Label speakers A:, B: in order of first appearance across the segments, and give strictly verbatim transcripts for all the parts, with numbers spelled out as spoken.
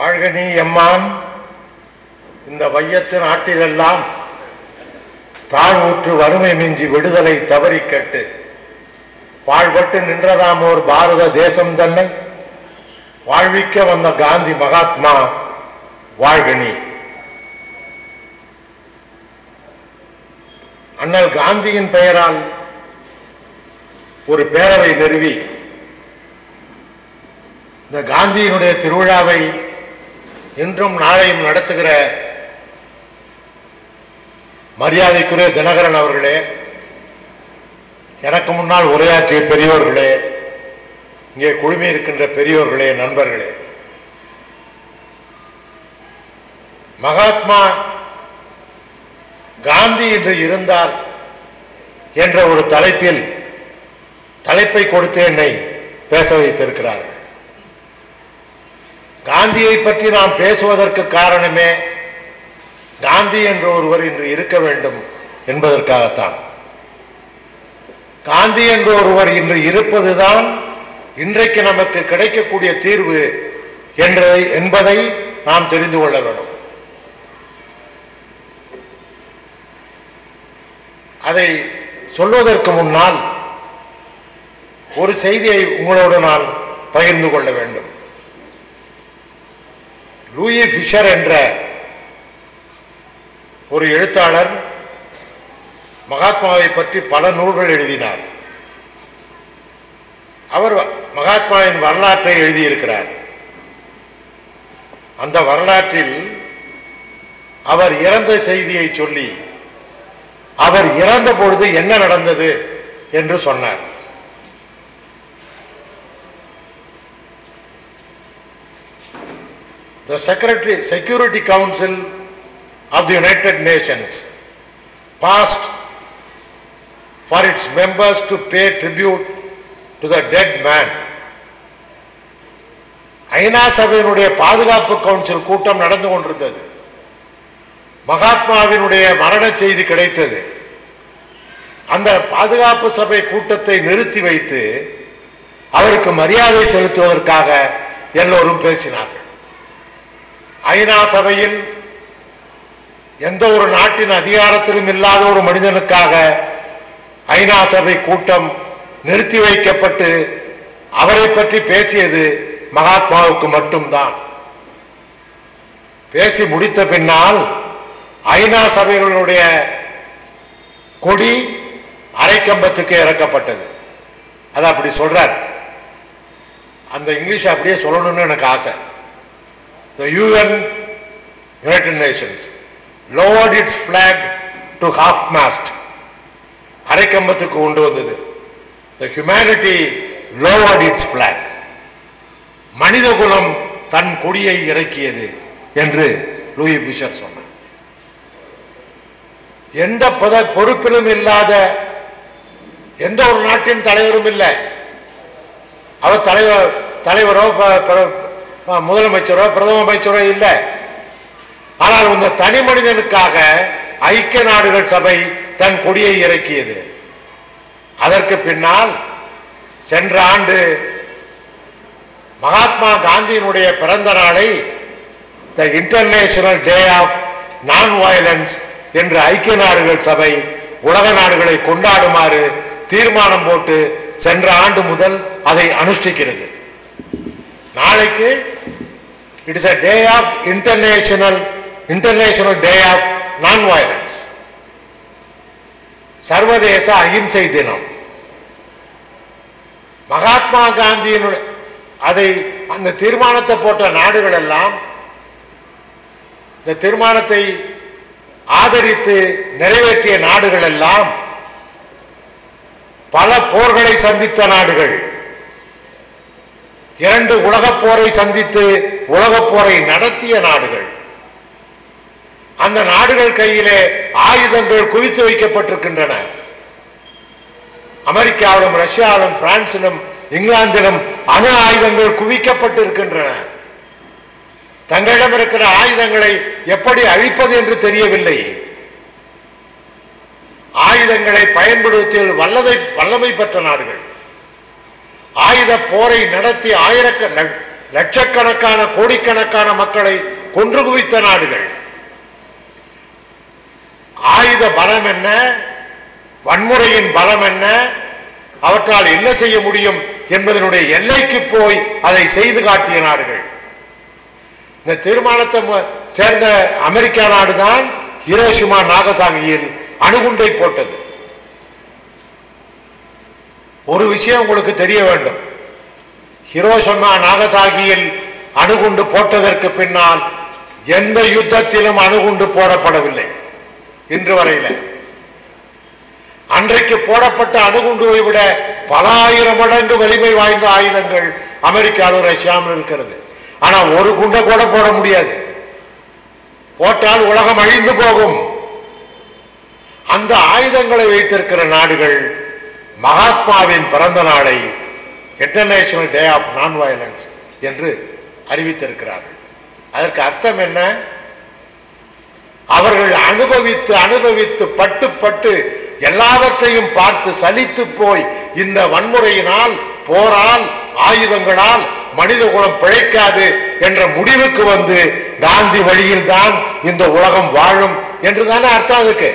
A: வாழ்க நீ எம்மான். இந்த வையத்து நாட்டிலெல்லாம் தாழ்வுற்று வறுமை மிஞ்சி விடுதலை தவறி கேட்டு பாழ்பட்டு நின்றதாம் ஓர் பாரத தேசம் தன்னை வாழ்விக்க வந்த காந்தி மகாத்மா வாழ்க நீ. அண்ணல் காந்தியின் பெயரால் ஒரு பேரவை நிறுவி இந்த காந்தியினுடைய திருவிழாவை இன்றும் நாளையும் நடத்துகிற மரியாதைக்குரிய தினகரன் அவர்களே, எனக்கு முன்னால் உரையாற்றிய பெரியோர்களே, இங்கே குழுமி இருக்கின்ற பெரியோர்களே, நண்பர்களே, மகாத்மா காந்தி என்று இருந்தால் என்ற ஒரு தலைப்பில் தலைப்பை கொடுத்து என்னை பேச வைத்திருக்கிறார்கள். காந்தியை பற்றி நாம் பேசுவதற்கு காரணமே காந்தி என்ற ஒருவர் இன்று இருக்க வேண்டும் என்பதற்காகத்தான். காந்தி என்ற ஒருவர் இன்று இருப்பதுதான் இன்றைக்கு நமக்கு கிடைக்கக்கூடிய தீர்வு என்பதை நாம் தெரிந்து கொள்ள வேண்டும். அதை சொல்வதற்கு முன்னால் ஒரு செய்தியை உங்களோடு நான் பகிர்ந்து கொள்ள வேண்டும். லூயி ஃபிஷர் என்ற ஒரு எழுத்தாளர் மகாத்மாவை பற்றி பல நூல்கள் எழுதினார். அவர் மகாத்மாவின் வரலாற்றை எழுதியிருக்கிறார். அந்த வரலாற்றில் அவர் இறந்த செய்தியை சொல்லி அவர் இறந்த பொழுது என்ன நடந்தது என்று சொன்னார். The Secretary, Security Council of the United Nations passed for its members to pay tribute to the dead man. ஐநா சபையினுடைய பாதுகாப்பு கவுன்சில் கூட்டம் நடந்து கொண்டிருந்தது. மகாத்மாவினுடைய மரண செய்தி கிடைத்தது. அந்த பாதுகாப்பு சபை கூட்டத்தை நிறுத்தி வைத்து அவருக்கு மரியாதை செலுத்துவதற்காக எல்லோரும் பேசினார்கள். ஐநா சபையில் எந்த ஒரு நாட்டின் அதிகாரத்திலும் இல்லாத ஒரு மனிதனுக்காக ஐநா சபை கூட்டம் நிறுத்தி வைக்கப்பட்டு அவரை பற்றி பேசியது மகாத்மாவுக்கு மட்டும்தான். பேசி முடித்த பின்னால் ஐநா சபைகளுடைய கொடி அரைக்கம்பத்துக்கு இறக்கப்பட்டது. அது அப்படி சொல்றார். அந்த இங்கிலீஷ் அப்படியே சொல்லணும்னு எனக்கு ஆசை. The U N, United Nations, lowered its flag to half-mast. அரைக்கம்பத்துக்கு கொண்டு வந்தது. The humanity lowered its flag. மனித குலம் தன் கொடியை இறக்கியது என்று லூயி ஃபிஷர் சொன்னார். எந்த பத பொறுப்பிலும் இல்லாத எந்த ஒரு நாட்டின் தலைவரும் இல்லை. அவர் தலைவர் தலைவரோ முதலமைச்சரோ பிரதம அமைச்சரோ இல்லை. ஆனால் இந்த தனி மனிதனுக்காக ஐக்கிய நாடுகள் சபை தன் கொடியை இறக்கியது. அதற்கு பின்னால் சென்ற ஆண்டு மகாத்மா காந்தியினுடைய பிறந்த நாளை the international day of non violence என்று ஐக்கிய நாடுகள் சபை உலக நாடுகளை கொண்டாடுமாறு தீர்மானம் போட்டு சென்ற ஆண்டு முதல் அதை அனுஷ்டிக்கிறது. நாளைக்கு it is a day of international international day of non violence, சர்வதேச அகிம்சை தினம். மகாத்மா காந்தியின் அதை அந்த தீர்மானத்தை போட்ட நாடுகள் எல்லாம் இந்த தீர்மானத்தை ஆதரித்து நிறைவேற்றிய நாடுகள் எல்லாம் பல போர்களை சந்தித்த நாடுகள். இரண்டு உலகப் போரை சந்தித்து உலகப் போரை நடத்திய நாடுகள். அந்த நாடுகள் கையிலே ஆயுதங்கள் குவித்து வைக்கப்பட்டிருக்கின்றன. அமெரிக்காவிலும் ரஷ்யாவிலும் பிரான்சிலும் இங்கிலாந்திலும் அணு ஆயுதங்கள் குவிக்கப்பட்டிருக்கின்றன. தங்களிடம் இருக்கிற ஆயுதங்களை எப்படி அழிப்பது என்று தெரியவில்லை. ஆயுதங்களை பயன்படுத்திய வல்லதை வல்லமை பெற்ற நாடுகள். ஆயுத போரை நடத்தி ஆயிரக்க லட்சக்கணக்கான கோடிக்கணக்கான மக்களை கொன்று குவித்த நாடுகள். ஆயுத பலம் என்ன, வன்முறையின் பலம் என்ன, அவற்றால் என்ன செய்ய முடியும் என்பதனுடைய எல்லைக்கு போய் அதை செய்து காட்டிய நாடுகள். இந்த தீர்மானத்தை சேர்ந்த அமெரிக்கா நாடுதான் ஹிரோஷிமா நாகசாகியில் அணுகுண்டை போட்டது. ஒரு விஷயம் உங்களுக்கு தெரிய வேண்டும், ஹிரோஷிமா நாகசாகியில் அணுகுண்டு போட்டதற்கு பின்னால் எந்த யுத்தத்திலும் அணுகுண்டு போடப்படவில்லை இன்று வரையில். அன்றைக்கு போடப்பட்ட அணுகுண்டுவை விட பல ஆயிரம் மடங்கு வலிமை வாய்ந்த ஆயுதங்கள் அமெரிக்காவில் ரஷ்யாவில் இருக்கிறது. ஆனா ஒரு குண்டை கூட போட முடியாது, போட்டால் உலகம் அழிந்து போகும். அந்த ஆயுதங்களை வைத்திருக்கிற நாடுகள் மகாத்மாவின் பிறந்த நாளை international day of non violence என்று அறிவித்திருக்கிறார்கள். அதற்கு அர்த்தம் என்ன? அவர்கள் அனுபவித்து அனுபவித்து பட்டு பட்டு எல்லாவற்றையும் பார்த்து சலித்து போய் இந்த வன்முறையினால், போரால், ஆயுதங்களால் மனித குலம் பிழைக்காது என்ற முடிவுக்கு வந்து காந்தி வழியில் தான் இந்த உலகம் வாழும் என்றுதானே அர்த்தம். அதுக்கு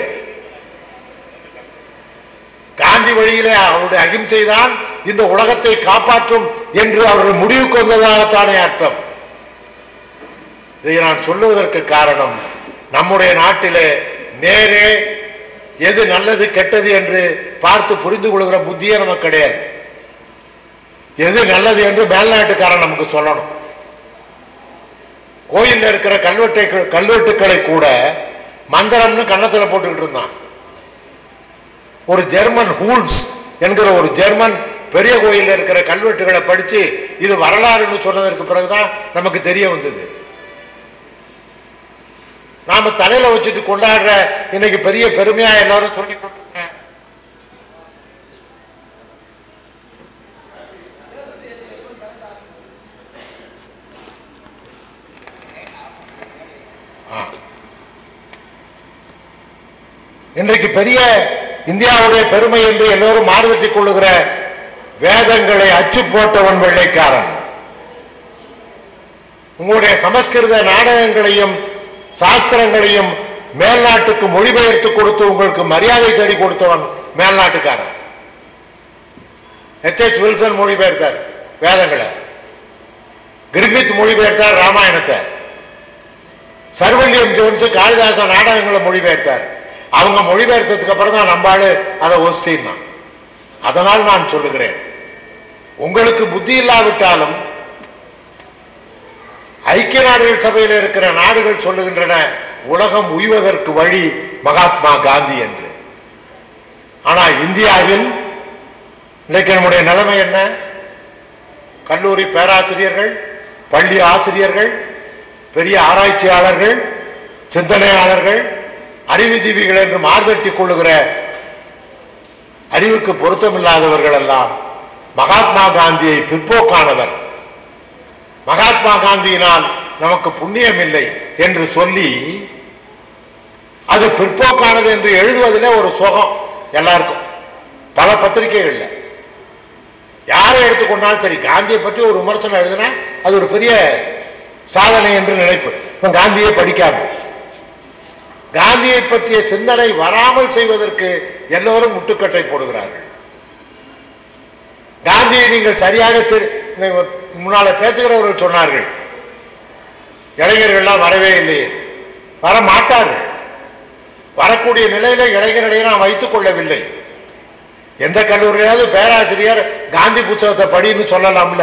A: காந்தி வழியிலே அவருடைய அகிம்சை தான் இந்த உலகத்தை காப்பாற்றும் என்று அவர்கள் முடிவுக்கு வந்ததாகத்தானே அர்த்தம். இதை நான் சொல்லுவதற்கு காரணம், நம்முடைய நாட்டிலே நேரே எது நல்லது கெட்டது என்று பார்த்து புரிந்து கொள்கிற புத்தியே நமக்கு கிடையாது. எது நல்லது என்று மேல்நாட்டுக்காரன் நமக்கு சொல்லணும். கோயிலில் இருக்கிற கல்வெட்டை கல்வெட்டுக்களை கூட மந்திரம்னு கன்னத்தில் போட்டுக்கிட்டு இருந்தான். ஒரு ஜெர்மன் ஹூல்ஸ் என்கிற ஒரு ஜெர்மன் பெரிய கோயிலில் இருக்கிற கல்வெட்டுகளை படிச்சு இது வரலாறுன்னு சொன்னதற்கு பிறகுதான் நமக்கு தெரிய வந்தது. நாம தலையில வச்சுட்டு கொண்டாடுற இன்னைக்கு பெரிய பெருமையா எல்லாரும் சொல்லி கொடுத்துருக்க. இன்றைக்கு பெரிய இந்தியாவுடைய பெருமை என்று எல்லோரும் மாறுதட்டிக் கொள்ளுகிற வேதங்களை அச்சு போட்டவன் வெள்ளைக்காரன். உங்களுடைய சமஸ்கிருத நாடகங்களையும் சாஸ்திரங்களையும் மேல்நாட்டுக்கு மொழிபெயர்த்து கொடுத்து உங்களுக்கு மரியாதை தேடி கொடுத்தவன் மேல்நாட்டுக்காரன். எச் எஸ் வில்சன் மொழிபெயர்த்தார் வேதங்களை, கிரிஃபித் மொழிபெயர்த்தார் ராமாயணத்தை, சர்வல்லியம் ஜோன்ஸ் காளிதாச நாடகங்களை மொழிபெயர்த்தார். அவங்க மொழிபெயர்த்ததுக்கு அப்புறம் தான் நம்பாளு அதை ஒஸ்தினான். அதனால் நான் சொல்லுகிறேன், உங்களுக்கு புத்தி இல்லாவிட்டாலும் ஐக்கிய நாடுகள் சபையில் இருக்கிற நாடுகள் சொல்லுகின்றன உலகம் உய்வதற்கு வழி மகாத்மா காந்தி என்று. ஆனா இந்தியாவில் இன்றைக்கு நம்முடைய நிலைமை என்ன? கல்லூரி பேராசிரியர்கள், பள்ளி ஆசிரியர்கள், பெரிய ஆராய்ச்சியாளர்கள், சிந்தனையாளர்கள், அறிவுஜீவிகள் என்று மார்தட்டிக் கொள்ளுகிற அறிவுக்கு பொருத்தமில்லாதவர்கள் எல்லாம் மகாத்மா காந்தியை பிற்போக்கானவர், மகாத்மா காந்தியினால் நமக்கு புண்ணியம் இல்லை என்று சொல்லி அது பிற்போக்கானது என்று எழுதுவதிலே ஒரு சுகம் எல்லாருக்கும். பல பத்திரிகைகள்ல யாரை எடுத்துக்கொண்டாலும் சரி, காந்தியை பற்றி ஒரு விமர்சனம் எழுதினா அது ஒரு பெரிய சாதனை என்று நினைப்பு. காந்தியை படிக்காம காந்தியை பற்றிய சிந்தனை வராமல் செய்வதற்கு எல்லோரும் முட்டுக்கட்டை போடுகிறார்கள். காந்தியை நீங்கள் சரியாக முன்னால பேசுகிறவர்கள் சொன்னார்கள், இளைஞர்கள்லாம் வரவே இல்லையே, வர மாட்டார்கள். வரக்கூடிய நிலையில இளைஞர்களை நான் வைத்துக் கொள்ளவில்லை. எந்த கல்லூரியாவது பேராசிரியர் காந்தி புத்தகத்தை படின்னு சொல்லலாம்ல.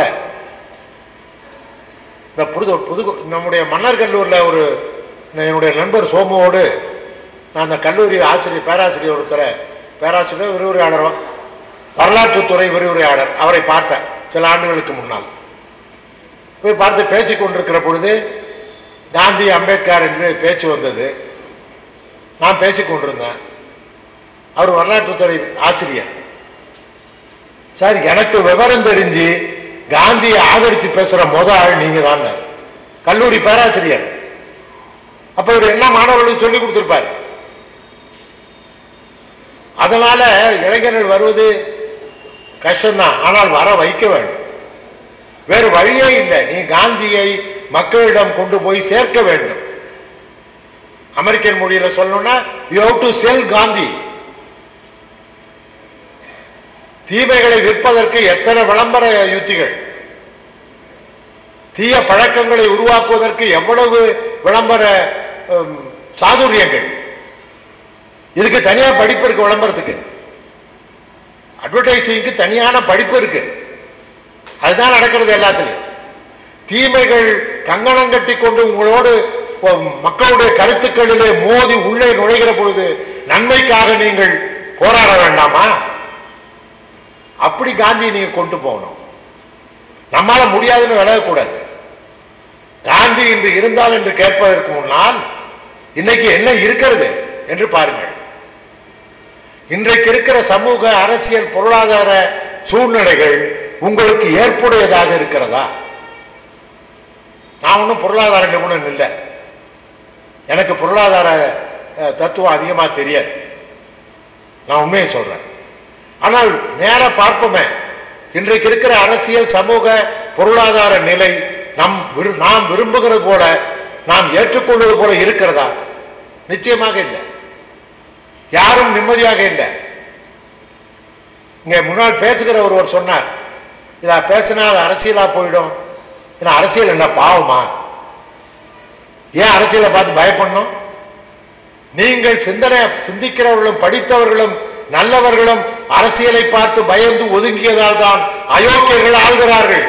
A: இந்த புது புது நம்முடைய மன்னர் கல்லூரில் ஒரு என்னுடைய நண்பர் சோமுவோடு நான் அந்த கல்லூரி ஆசிரியர் பேராசிரியர் ஒருத்தர பேராசிரியர் விரிவுரையாளர், வரலாற்றுத்துறை விரிவுரையாளர், அவரை பார்த்தேன் சில ஆண்டுகளுக்கு முன்னால். போய் பார்த்து பேசிக் கொண்டிருக்கிற பொழுது காந்தி அம்பேத்கர் என்று பேச்சு வந்தது. நான் பேசிக் கொண்டிருந்தேன். அவர் வரலாற்றுத்துறை ஆசிரியர். சார், எனக்கு விவரம் தெரிஞ்சு காந்தியை ஆதரித்து பேசுற முத ஆள் நீங்க தான். கல்லூரி பேராசிரியர். அப்ப இவர் என்ன மாணவர்களுக்கு சொல்லிக் கொடுத்திருப்பார். அதனால இளைஞர்கள் வருவது கஷ்டம்தான், ஆனால் வர வைக்க வேண்டும். வேறு வழியே இல்லை. நீ காந்தியை மக்களிடம் கொண்டு போய் சேர்க்க வேண்டும். அமெரிக்கன் மொழியில சொல்லணும்னா you have to sell Gandhi. தீமைகளை விற்பதற்கு எத்தனை விளம்பர யுத்திகள், தீய பழக்கங்களை உருவாக்குவதற்கு எவ்வளவு விளம்பர சாதுரியங்கள். இதுக்கு தனியா படிப்பு இருக்கு. விளம்பரத்துக்கு, அட்வர்டைசிங்க்கு தனியான படிப்பு இருக்கு. அதுதான் நடக்கிறது எல்லாத்திலையும். தீமைகள் கங்கணம் கட்டி கொண்டு உங்களோடு மக்களுடைய கருத்துக்களிலே மோதி உள்ளே நுழைகிற பொழுது நன்மைக்காக நீங்கள் போராட வேண்டாமா? அப்படி காந்தி நீங்க கொண்டு போகணும். நம்மால முடியாதுன்னு விலகக்கூடாது. காந்தி இன்று இருந்தால் என்று கேட்பதற்கு முன்னால் இன்னைக்கு என்ன இருக்கிறது என்று பாருங்கள். இன்றைக்கு இருக்கிற சமூக அரசியல் பொருளாதார சூழ்நிலைகள் உங்களுக்கு ஏற்புடையதாக இருக்கிறதா? நான் ஒன்றும் பொருளாதார நிபுணன் இல்லை. எனக்கு பொருளாதார தத்துவம் அதிகமாக தெரியாது. நான் உண்மையை சொல்றேன். ஆனால் நேர பார்ப்போமே, இன்றைக்கு இருக்கிற அரசியல் சமூக பொருளாதார நிலை நம் நாம் விரும்புகிறது போல, நாம் ஏற்றுக்கொள்வது போல இருக்கிறதா? நிச்சயமாக இல்லை. யாரும் நிம்மதியாக இல்லை. இங்க முன்னால் பேசுகிற ஒருவர் சொன்னார், இதை பேசினா அது அரசியலா போயிடும். ஏன்னா அரசியல் என்ன பாவமா? ஏன் அரசியலை பார்த்து பயப்படணும்? நீங்கள் சிந்தனை சிந்திக்கிறவர்களும் படித்தவர்களும் நல்லவர்களும் அரசியலை பார்த்து பயந்து ஒதுங்கியதால் தான் அயோக்கியர்கள் ஆள்கிறார்கள்.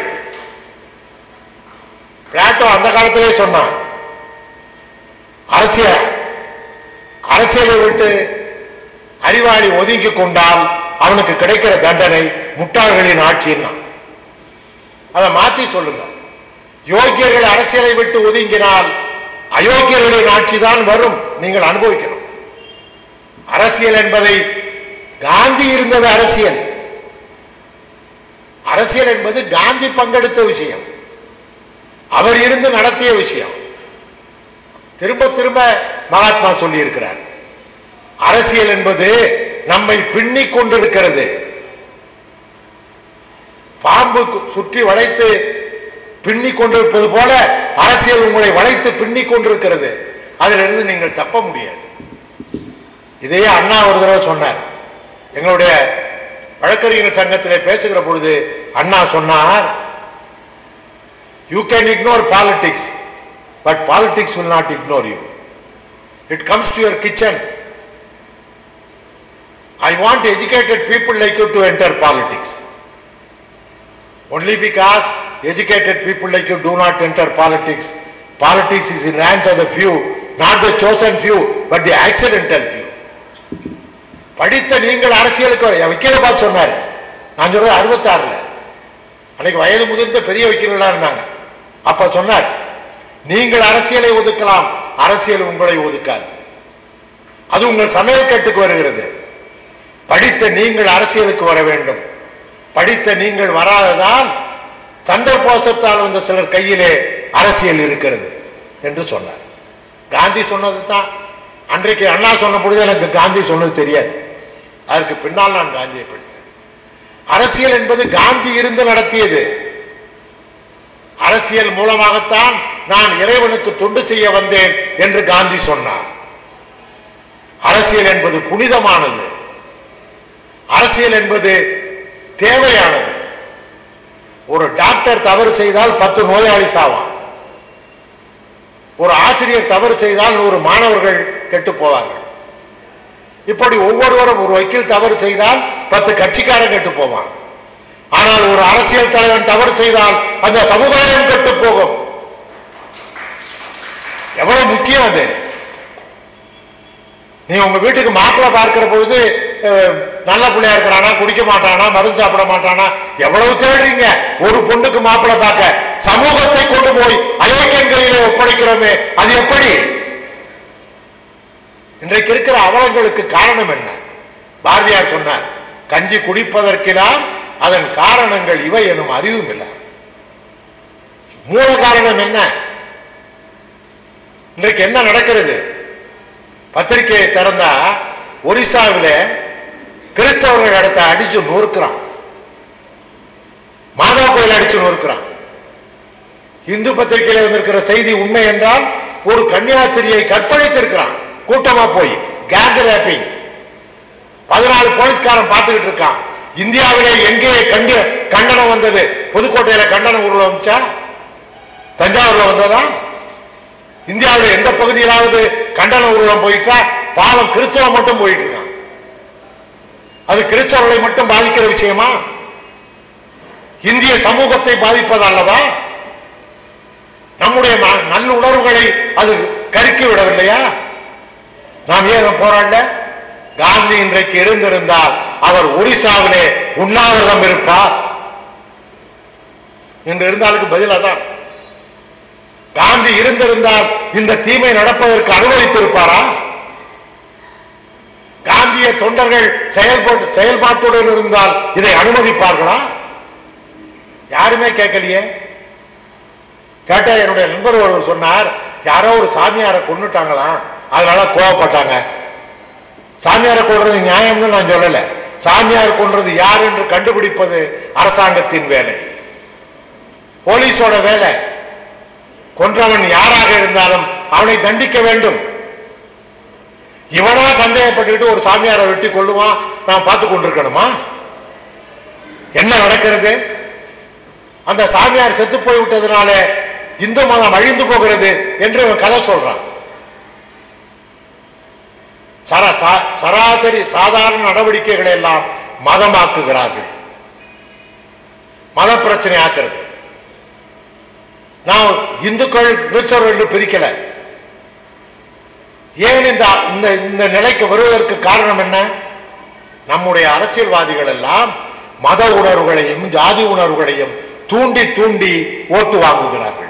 A: பிளாட்டோ அந்த காலத்திலே சொன்னான், அரசியல் அரசியலை விட்டு அறிவாளி ஒதுங்கி கொண்டால் அவனுக்கு கிடைக்கிற தண்டனை முட்டாள்களின் ஆட்சின்னா. அதை மாற்றி சொல்லுங்க. யோக்கியர்கள் அரசியலை விட்டு ஒதுங்கினால் அயோக்கியர்களின் ஆட்சி தான் வரும். நீங்கள் அனுபவிக்கணும். அரசியல் என்பதை காந்தி இருந்தது. அரசியல் அரசியல் என்பது காந்தி பங்கெடுத்த விஷயம், அவர் இருந்து நடத்திய விஷயம். திரும்ப திரும்ப மகாத்மா சொல்லி இருக்கிறார், அரசியல் என்பது நம்மை பின்னிக் கொண்டிருக்கிறது. பாம்பு சுற்றி வளைத்து பின்னிக் கொண்டிருப்பது போல அரசியல் உங்களை வளைத்து பின்னிக் கொண்டிருக்கிறது. அதிலிருந்து நீங்கள் தப்ப முடியாது. இதையே அண்ணா ஒரு தடவை சொன்னார். எங்களுடைய வழக்கறிஞர் சங்கத்திலே பேசுகிற பொழுது அண்ணா சொன்னார், you can ignore politics, but politics will not ignore you. It comes to your kitchen. I want educated people like you to enter politics. Only because educated people like you do not enter politics. Politics is in the hands of the few, not the chosen few, but the accidental few. படித்த நீங்கள் அரசியலுக்கு வக்கீல பார்த்து சொன்னார். நான் சொல்றது அறுபத்தி ஆறுல அன்னைக்கு வயது முதிர்ந்த பெரிய வக்கீலா இருந்தாங்க. அப்ப சொன்னார், நீங்கள் அரசியலை ஒதுக்கலாம், அரசியல் உங்களை ஒதுக்காது. அது உங்கள் சமையல் கட்டுக்கு வருகிறது. படித்த நீங்கள் அரசியலுக்கு வர வேண்டும். படித்த நீங்கள் வராததால் சந்தர்ப்போசத்தால் வந்த சிலர் கையிலே அரசியல் இருக்கிறது என்று சொன்னார். காந்தி சொன்னது தான். அன்றைக்கு அண்ணா சொன்ன பொழுது எனக்கு காந்தி சொன்னது தெரியாது. அதற்கு பின்னால் நான் காந்தியை படித்தேன். அரசியல் என்பது காந்தி இருந்து நடத்தியது. அரசியல் மூலமாகத்தான் நான் இறைவனுக்கு தொண்டு செய்ய வந்தேன் என்று காந்தி சொன்னார். அரசியல் என்பது புனிதமானது. அரசியல் என்பது தேவையானது. ஒரு டாக்டர் தவறு செய்தால் பத்து நோயாளி சாவான். ஒரு ஆசிரியர் தவறு செய்தால் நூறு மாணவர்கள் கெட்டு போவார்கள். இப்படி ஒவ்வொருவரும், ஒரு வக்கீல் தவறு செய்தால் பத்து கட்சிக்காரன் கெட்டு போவான். ஆனால் ஒரு அரசியல் தலைவன் தவறு செய்தால் அந்த சமுதாயம் கெட்டு போகும். எவ்வளவு முக்கியம் அது. நீ உங்க வீட்டுக்கு மாப்பிள்ளை பார்க்கிற பொழுது நல்ல பிள்ளையா இருக்கிறானா, குடிக்க மாட்டானா, மருந்து சாப்பிட மாட்டானா, எவ்வளவு தேடுறீங்க ஒரு பொண்ணுக்கு மாப்பிள்ளை பார்க்க. சமூகத்தை கொண்டு போய் அயோக்கியங்களிலே ஒப்படைக்கிறோமே, அது எப்படி? இன்றைக்கு இருக்கிற அவலங்களுக்கு காரணம் என்ன? பாரதியார் சொன்னார், கஞ்சி குடிப்பதற்கெல்லாம் அதன் காரணங்கள் இவை எனும் அறிவும் இல்லை. மூல காரணம் என்ன? இன்றைக்கு என்ன நடக்கிறது? பத்திரிகையை திறந்தா ஒரிசாவில் கிறிஸ்தவர்கள் இடத்தை அடிச்சு நொறுக்கிறான். மாதா கோயில் அடிச்சு நொறுக்கிறான். இந்து பத்திரிகையில வந்திருக்கிற செய்தி உண்மை என்றால் ஒரு கன்னியாஸ்திரியை கற்பழித்திருக்கிறான் கூட்டமா போய் கேங் ரேப்பிங். பதினாலு போலீஸ்காரன் பார்த்துக்கிட்டு இருக்கான். இந்தியாவிலே எங்கே கண்டி கண்டனம் வந்தது? புதுக்கோட்டையில கண்டன ஊர்வலம் வந்துச்சா? தஞ்சாவூர்ல வந்ததா? இந்தியாவில் எந்த பகுதியிலாவது கண்டன ஊர்வலம் போயிட்டா? பாவம் கிறிஸ்தவம் மட்டும் போயிட்டு இருக்கான். அது கிறிஸ்தவர்களை மட்டும் பாதிக்கிற விஷயமா? இந்திய சமூகத்தை பாதிப்பது அல்லவா? நம்முடைய நல்லுணர்வுகளை அது கருக்கி விடவில்லையா? நாம் ஏன் போராட? காந்தி இன்றைக்கு இருந்திருந்தால் அவர் ஒரிசாவிலே உண்ணாவிரதம் இருப்பார் என்று இருந்தாலுக்கு பதிலாதான். காந்தி இருந்திருந்தால் இந்த தீமை நடப்பதற்கு அனுமதித்திருப்பாரா? காந்திய தொண்டர்கள் செயல்பாட்டு செயல்பாட்டுடன் இருந்தால் இதை அனுமதிப்பார்களா? யாருமே கேட்கலையே. கேட்டா என்னுடைய நண்பர் ஒருவர் சொன்னார், யாரோ ஒரு சாமியாரை கொன்னுட்டாங்களாம், அதனால கோவப்பட்டாங்க. சாமியாரை கொன்றது நியாயம்னு நான் சொல்லல. சாமியார் கொன்றது யார் என்று கண்டுபிடிப்பது அரசாங்கத்தின் வேலை, போலீஸோட வேலை. கொன்றவன் யாராக இருந்தாலும் அவனை தண்டிக்க வேண்டும். இவனா சந்தேகப்பட்டு ஒரு சாமியாரை வெட்டி கொள்ளுவான், நான் பார்த்து கொண்டிருக்கணுமா? என்ன நடக்கிறது? அந்த சாமியார் செத்து போய் விட்டதுனால இந்து மதம் அழிந்து போகிறது என்று கதை சொல்றான். சராசரி சாதாரண நடவடிக்கைகளை எல்லாம் மதமாக்குகிறார்கள், மத பிரச்சனை ஆக்குறது. நான் இந்துக்கள் கிறிஸ்தவர்கள் என்று பிரிக்கல. ஏன் இந்த இந்த நிலைக்கு வருவதற்கு காரணம் என்ன? நம்முடைய அரசியல்வாதிகள் எல்லாம் மத உணர்வுகளையும் ஜாதி உணர்வுகளையும் தூண்டி தூண்டி ஓட்டு வாங்குகிறார்கள்.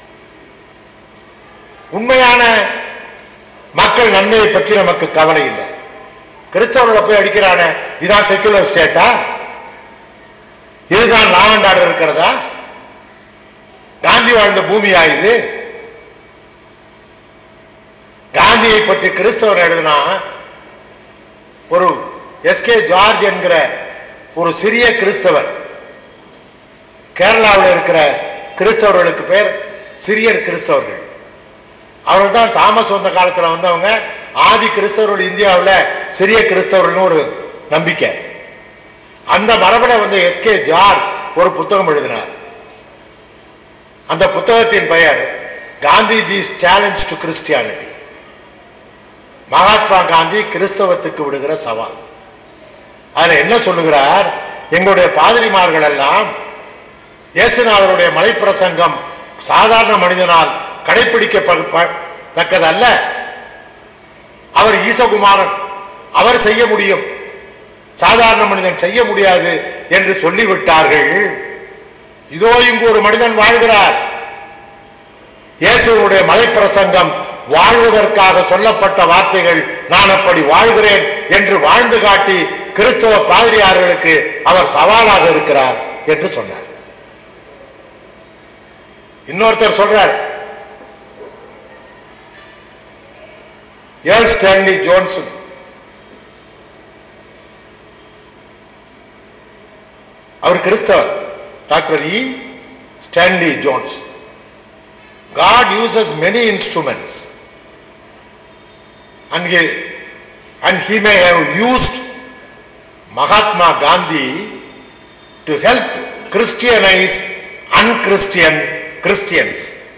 A: உண்மையான மக்கள் நன்மையை பற்றி நமக்கு கவலை இல்லை. கிறிஸ்தவர்களை போய் அடிக்கிறான, இதான் செக்குலர் ஸ்டேட்டா? இதுதான் லா அண்ட் ஆர்டர் இருக்கிறதா? காந்தி வாழ்ந்த பூமியா இது? காந்தியை பற்றி கிறிஸ்தவர் எழுதினா, ஒரு எஸ் கே ஜார்ஜ் என்கிற ஒரு சிறிய கிறிஸ்தவர், கேரளாவில் இருக்கிற கிறிஸ்தவர்களுக்கு பேர் சிறியர் கிறிஸ்தவர்கள். அவர்கள் தான் தாமஸ் வந்த காலத்தில் வந்தவங்க. ஆதி கிறிஸ்தவர்கள் இந்தியாவில் சிறிய கிறிஸ்தவர்கள் ஒரு நம்பிக்கை. அந்த மரபில் வந்து எஸ் கே ஜார்ஜ் ஒரு புத்தகம் எழுதினார். அந்த புத்தகத்தின் பெயர் Gandhiji's challenge to Christianity. Mahatma Gandhi கிறிஸ்தவத்துக்கு விடுகிற சவால். அதுல என்ன சொல்லுகிறார்? எங்களுடைய பாதிரிமார்கள் எல்லாம் இயேசுநாதருடைய மலைப்பிரசங்கம் சாதாரண மனிதனால் கடைபிடிக்கப்படத்தக்கதல்ல, அவர் ஈசகுமாரன், அவர் செய்ய முடியும், சாதாரண மனிதன் செய்ய முடியாது என்று சொல்லிவிட்டார்கள். இதோ இங்கு ஒரு மனிதன் வாழ்கிறார். இயேசுடைய மலைப்பிரசங்கம் வாழ்வதற்காக சொல்லப்பட்ட வார்த்தைகள், நான் அப்படி வாழ்கிறேன் என்று வாழ்ந்து காட்டி கிறிஸ்தவ பாதிரியார்களுக்கு அவர் சவாலாக இருக்கிறார் என்று சொன்னார். இன்னொருத்தர் சொல்றார், எல் ஸ்டான்லி ஜோன்சன். அவர் கிறிஸ்தவர். Doctor E Stanley Jones. God uses many instruments, and he, and he may have used Mahatma Gandhi to help Christianize unchristian Christians.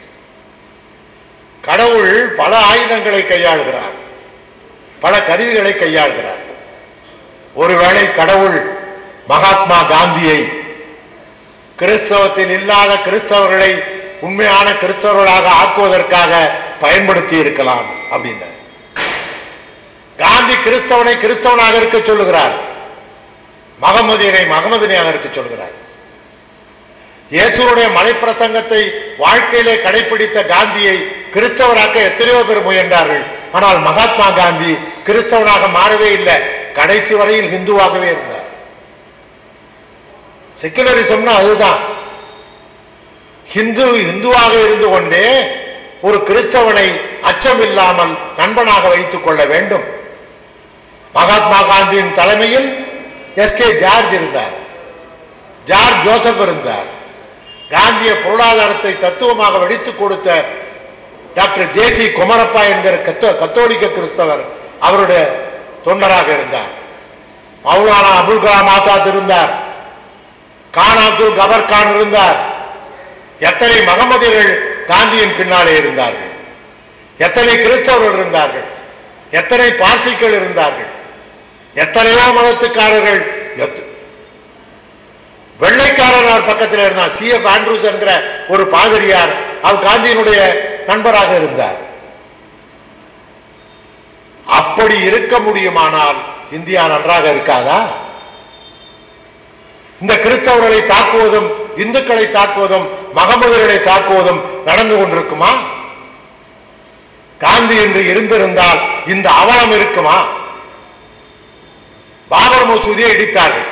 A: கடவுள் பல ஆயுதங்களை கையாளுகிறார், பல கருவிகளை கையாளுகிறார். ஒருவேளை கடவுள் மகாத்மா காந்தியை கிறிஸ்தவத்தில் இல்லாத கிறிஸ்தவர்களை உண்மையான கிறிஸ்தவர்களாக ஆக்குவதற்காக பயன்படுத்தி இருக்கலாம் அப்படின்றார். காந்தி கிறிஸ்தவனை கிறிஸ்தவனாக இருக்க சொல்லுகிறார், மகமதியனை மகமதினியாக இருக்க சொல்கிறார். இயேசுடைய மலைப்பிரசங்கத்தை வாழ்க்கையிலே கடைபிடித்த காந்தியை கிறிஸ்தவராக்க எத்தனையோ பேர் முயன்றார்கள். ஆனால் மகாத்மா காந்தி கிறிஸ்தவனாக மாறவே இல்லை, கடைசி வரையில் இந்துவாகவே இருந்தார். செக்குலரிசம்னா அதுதான். ஹிந்து இந்துவாக இருந்து கொண்டே ஒரு கிறிஸ்தவனை அச்சம் இல்லாமல் நண்பனாக வைத்துக் கொள்ள வேண்டும். மகாத்மா காந்தியின் தலைமையில் எஸ் கே ஜார்ஜ் இருந்தார், ஜார்ஜ் ஜோசப் இருந்தார், காந்திய பொருளாதாரத்தை தத்துவமாக வெடித்துக் கொடுத்த டாக்டர் ஜே சி குமரப்பா என்கிற கத்தோலிக்க கிறிஸ்தவர் அவருடைய தொண்டராக இருந்தார். மௌலானா அபுல் கலாம் ஆசாத் இருந்தார். கான் அப்துல் கபர் கான் இருந்தார். எத்தனை மகமதியர்கள் காந்தியின் பின்னாலே இருந்தார்கள். எத்தனை கிறிஸ்தவர்கள் இருந்தார்கள். எத்தனை பார்சிகள் இருந்தார்கள். எத்தனையோ மதத்துக்காரர்கள். வெள்ளைக்காரன் அவர் பக்கத்தில் இருந்தார். சி எஃப் ஆண்ட்ரூஸ் என்கிற ஒரு பாதிரியார் அவர் காந்தியினுடைய நண்பராக இருந்தார். அப்படி இருக்க முடியுமானால் இந்தியா நன்றாக இருக்காதா? இந்த கிறிஸ்தவர்களை தாக்குவதும் இந்துக்களை தாக்குவதும் மகமதுகளை தாக்குவதும் நடந்து கொண்டிருக்குமா? காந்தி என்று இருந்திருந்தால் இந்த அவலம் இருக்குமா? பாபர் மசூதியை இடித்தார்கள்.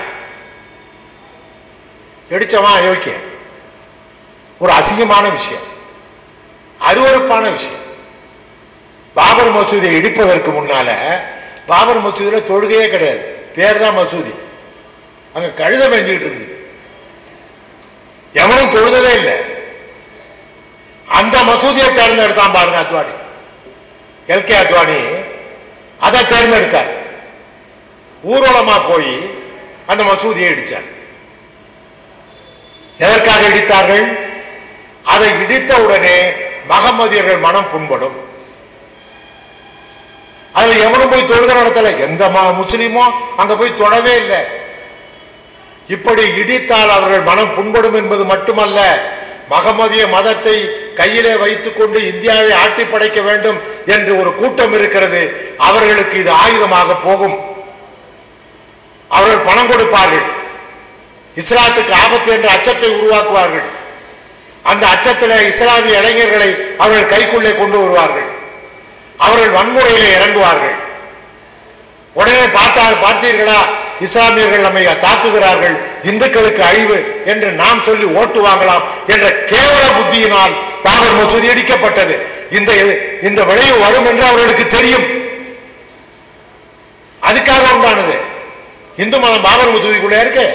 A: இடிச்சமா அயோக்கிய ஒரு அசிங்கமான விஷயம், அருவருப்பான விஷயம். பாபர் மசூதியை இடிப்பதற்கு முன்னால பாபர் மசூதியில தொழுகையே கிடையாது, பேர் தான் மசூதி. அங்க கழுத மேஞ்சிட்டு இருந்தது, எவனும் தொழுதே இல்லை. அந்த மசூதியை தேர்ந்தெடுத்தான் பாருங்க அத்வானி, எல் கே அத்வானி அதை தேர்ந்தெடுத்தார். ஊர்வலமா போய் அந்த மசூதியை இடிச்சார். எதற்காக இடித்தார்கள்? அதை இடித்த உடனே மகமதியர்கள் மனம் புண்படும். அதுல எவனும் போய் தொழுக நடத்தல, எந்த முஸ்லீமோ அங்க போய் தொழவே இல்லை. இப்படி இடித்தால் அவர்கள் மனம் புண்படும் என்பது மட்டுமல்ல, மகமதிய மதத்தை கையிலே வைத்துக் கொண்டு இந்தியாவை ஆட்டி படைக்க வேண்டும் என்று ஒரு கூட்டம் இருக்கிறது. அவர்களுக்கு இது ஆயுதமாக போகும். அவர்கள் பணம் கொடுப்பார்கள், இஸ்லாத்துக்கு ஆபத்து என்ற அச்சத்தை உருவாக்குவார்கள். அந்த அச்சத்தில் இஸ்லாமிய இளைஞர்களை அவர்கள் கைக்குள்ளே கொண்டு வருவார்கள். அவர்கள் வன்முறையிலே இறங்குவார்கள். உடனே பார்த்தால் பார்த்தீர்களா, இஸ்லாமியர்கள் நம்மை தாக்குகிறார்கள், இந்துக்களுக்கு அழிவு என்று நாம் சொல்லி ஓட்டு வாங்கலாம் என்ற கேவல புத்தியினால் பாபர் மசூதி இடிக்கப்பட்டது. இந்த இந்த விளைவு வரும் என்று அவர்களுக்கு தெரியும். அதுக்காக உண்டானது. இந்து மதம் பாபர் மசூதிக்குள்ளே இருக்கு.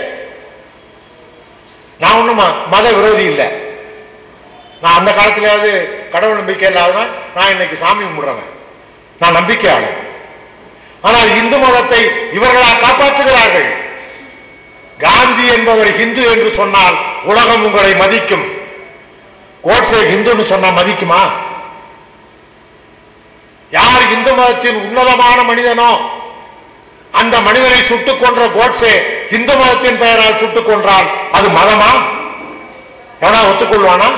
A: நான் ஒன்றும் மத விரோதி இல்லை. நான் அந்த காலத்திலேயாவது கடவுள் நம்பிக்கை இல்லாதவன், நான் இன்னைக்கு சாமி கும்பிடுறவன், நான் நம்பிக்கையாளர். ஆனால் இந்து மதத்தை இவர்களா காப்பாற்றுகிறார்கள். காந்தி என்பவர் இந்து என்று சொன்னால் உலகம் உங்களை மதிக்கும். கோட்சே இந்துன்னு சொன்னா மதிக்குமா? யார் இந்து மதத்தின் உன்னதமான மனிதனோ அந்த மனிதனை சுட்டுக் கொன்ற கோட்சே இந்து மதத்தின் பெயரால் சுட்டுக் கொன்றால் அது மதமா? எவனா ஒத்துக்கொள்வானா?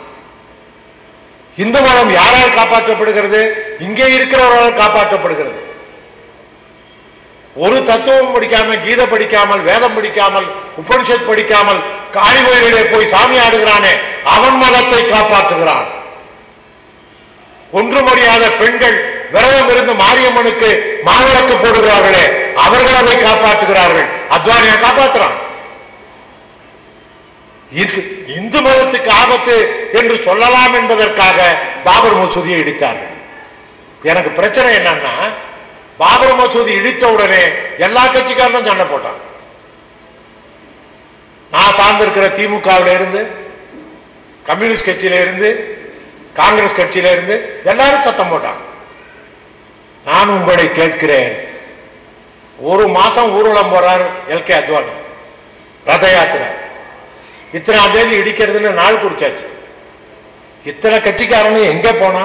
A: இந்து மதம் யாரால் காப்பாற்றப்படுகிறது? இங்கே இருக்கிறவர்களால் காப்பாற்றப்படுகிறது. ஒரு தத்துவம் படிக்காமல், கீதை படிக்காமல், வேதம் படிக்காமல், உபனிஷத் படிக்காமல் காளி கோயிலே போய் சாமி ஆடுகிறானே, அவன் மதத்தை காப்பாற்றுகிறான். ஒன்றுமறியாத பெண்கள் விரதம் இருந்து மாரியம்மனுக்கு மாவிளக்கு போடுகிறார்களே, அவர்கள் அதை காப்பாற்றுகிறார்கள். அத்வானியா காப்பாற்றுறான். இந்து மதத்துக்கு ஆபத்து என்று சொல்லலாம் என்பதற்காக பாபர் மசூதியை இடித்தார்கள். எனக்கு பிரச்சனை என்னன்னா, பாபர் மசூதி இடித்த உடனே எல்லா கட்சிக்காரனும் சண்டை போட்டான். நான் சார்ந்திருக்கிற திமுகவில இருந்து, கம்யூனிஸ்ட் கட்சியில இருந்து, காங்கிரஸ் கட்சியில இருந்து எல்லாரும் சத்தம் போட்டான். நான் உங்களை கேட்கிறேன், ஒரு மாசம் ஊர்வலம் போறார் எல் கே அத்வானி, ரத யாத்திரை. இத்தனாம் தேதி இடிக்கிறதுன்னு நாள் குறிச்சாச்சு. இத்தனை கட்சிக்காரனு எங்க போனா?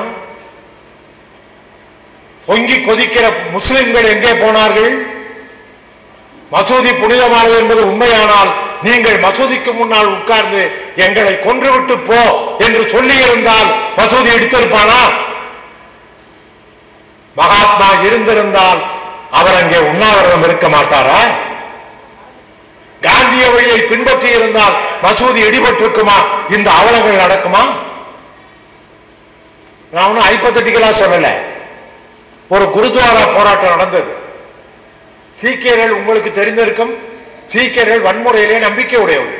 A: பொங்கி கொதிக்கிற முஸ்லிம்கள் எங்கே போனார்கள்? மசூதி புனிதமானது என்பது உண்மையானால் நீங்கள் மசூதிக்கு முன்னால் உட்கார்ந்து எங்களை கொன்றுவிட்டு போ என்று சொல்லி இருந்தால் மசூதி இடித்திருப்பானா? மகாத்மா இருந்திருந்தால் அவர் அங்கே உண்ணாவிரதம் இருக்க மாட்டாரா? காந்திய வழியை பின்பற்றி இருந்தால் மசூதி இடிபட்டிருக்குமா? இந்த அவலங்கள் நடக்குமா? நான் ஒன்னும் ஹைப்போதெட்டிக்கலா சொல்லல. ஒரு குருத்வாரா போராட்டம் நடந்தது. சீக்கியர்கள் உங்களுக்கு தெரிந்திருக்கும், சீக்கியர்கள் வன்முறையிலே நம்பிக்கை உடையவர்கள்.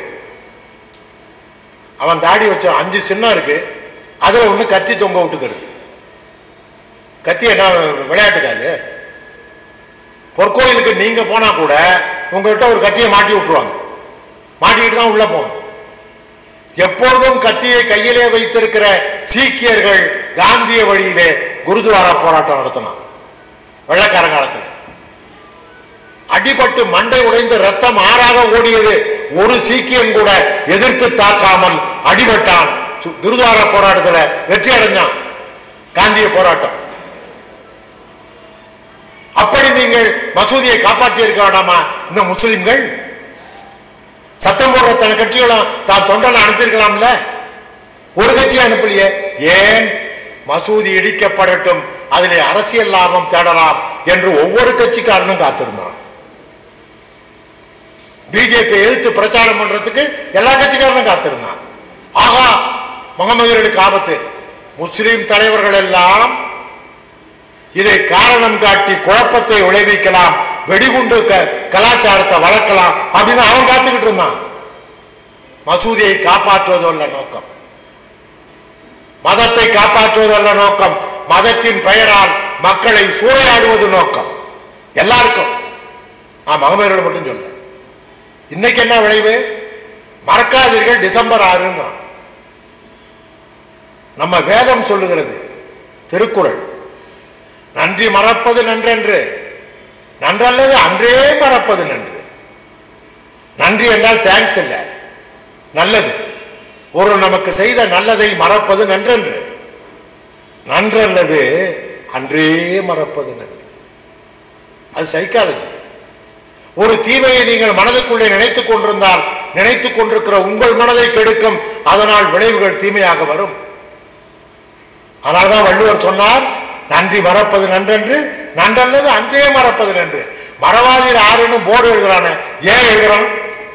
A: அவன் தாடி வச்ச அஞ்சு சின்னம் இருக்கு, அதுல ஒண்ணு கத்தி தொங்க விட்டுக்கிறது. கத்தி என்ன விளையாட்டுக்காது? பொற்கோயிலுக்கு நீங்க போனா கூட உங்ககிட்ட ஒரு கத்தியை மாட்டி விட்டுருவாங்க, மாட்டிக்கிட்டு தான் உள்ள போகணும். எப்பொழுதும் கத்தியை கையிலே வைத்திருக்கிற சீக்கியர்கள் காந்திய வழியிலே குருத்வாரா போராட்டம் நடத்தினார். வெள்ளக்கார காலத்தில் அடிபட்டு மண்டை உடைந்து ரத்தம் ஆறாக ஓடியது. ஒரு சீக்கியன் கூட எதிர்த்து தாக்காமல் அடிபட்டான். குருத்வாரா போராட்டத்தில் வெற்றி அடைஞ்சான் காந்திய போராட்டம். அப்படி நீங்கள் மசூதியை காப்பாற்றி இருக்க வேண்டாமா? இந்த முஸ்லிம்கள் சத்தம் போடுற தன் கட்சிகளும் தான் தொண்டனை அனுப்பியிருக்கலாம்ல. ஒரு கட்சி அனுப்பலையே. ஏன்? மசூதி இடிக்கப்படட்டும், அதிலே அரசியல் லாபம் தேடலாம் என்று ஒவ்வொரு கட்சிக்காரனும் காத்திருந்தான். பிஜேபி எதிர்த்து பிரச்சாரம் பண்றதுக்கு எல்லா கட்சிக்காரனும் காத்திருந்தான். ஆகா, முகமதியர்களுக்கு ஆபத்து. முஸ்லிம் தலைவர்கள் எல்லாம் இதை காரணம் காட்டி குழப்பத்தை விளைவிக்கலாம், வெடிகுண்டு கலாச்சாரத்தை வளர்க்கலாம் அப்படின்னு அவன் காத்துக்கிட்டு இருந்தான். மசூதியை காப்பாற்றுவதல்ல நோக்கம், மதத்தை காப்பாற்றுவதல்ல நோக்கம், மதத்தின் பெயரால் மக்களை சூறையாடுவது நோக்கம் எல்லாருக்கும். நான் மகமேயர்கள் மட்டும் சொல்ல. இன்னைக்கு என்ன விளைவு? மறக்காதீர்கள் டிசம்பர் ஆறு. நம்ம வேதம் சொல்லுகிறது, திருக்குறள், நன்றி மறப்பது நன்றென்று, நன்றல்லது அன்றே மறப்பது நன்று. நன்றி என்றால் தேங்க்ஸ் இல்லை, நல்லது. ஒரு நமக்கு செய்த நல்லதை மறப்பது நன்றென்று, நன்றல்லது அன்றே மறப்பது நன்று. அது சைக்காலஜி. ஒரு தீமையை நீங்கள் மனதுக்குள்ளே நினைத்துக் கொண்டிருந்தால் நினைத்துக் கொண்டிருக்கிற உங்கள் மனதை கெடுக்கும், அதனால் விளைவுகள் தீமையாக வரும். அதனால்தான் வள்ளுவர் சொன்னார், நன்றி மறப்பது நன்றென்று, நன்றல்லது அன்றே மறப்பது நன்று. மறவாதீர் ஆறுன்னு போர்டு எழுதுறானே, ஏன் எழுதுறான்?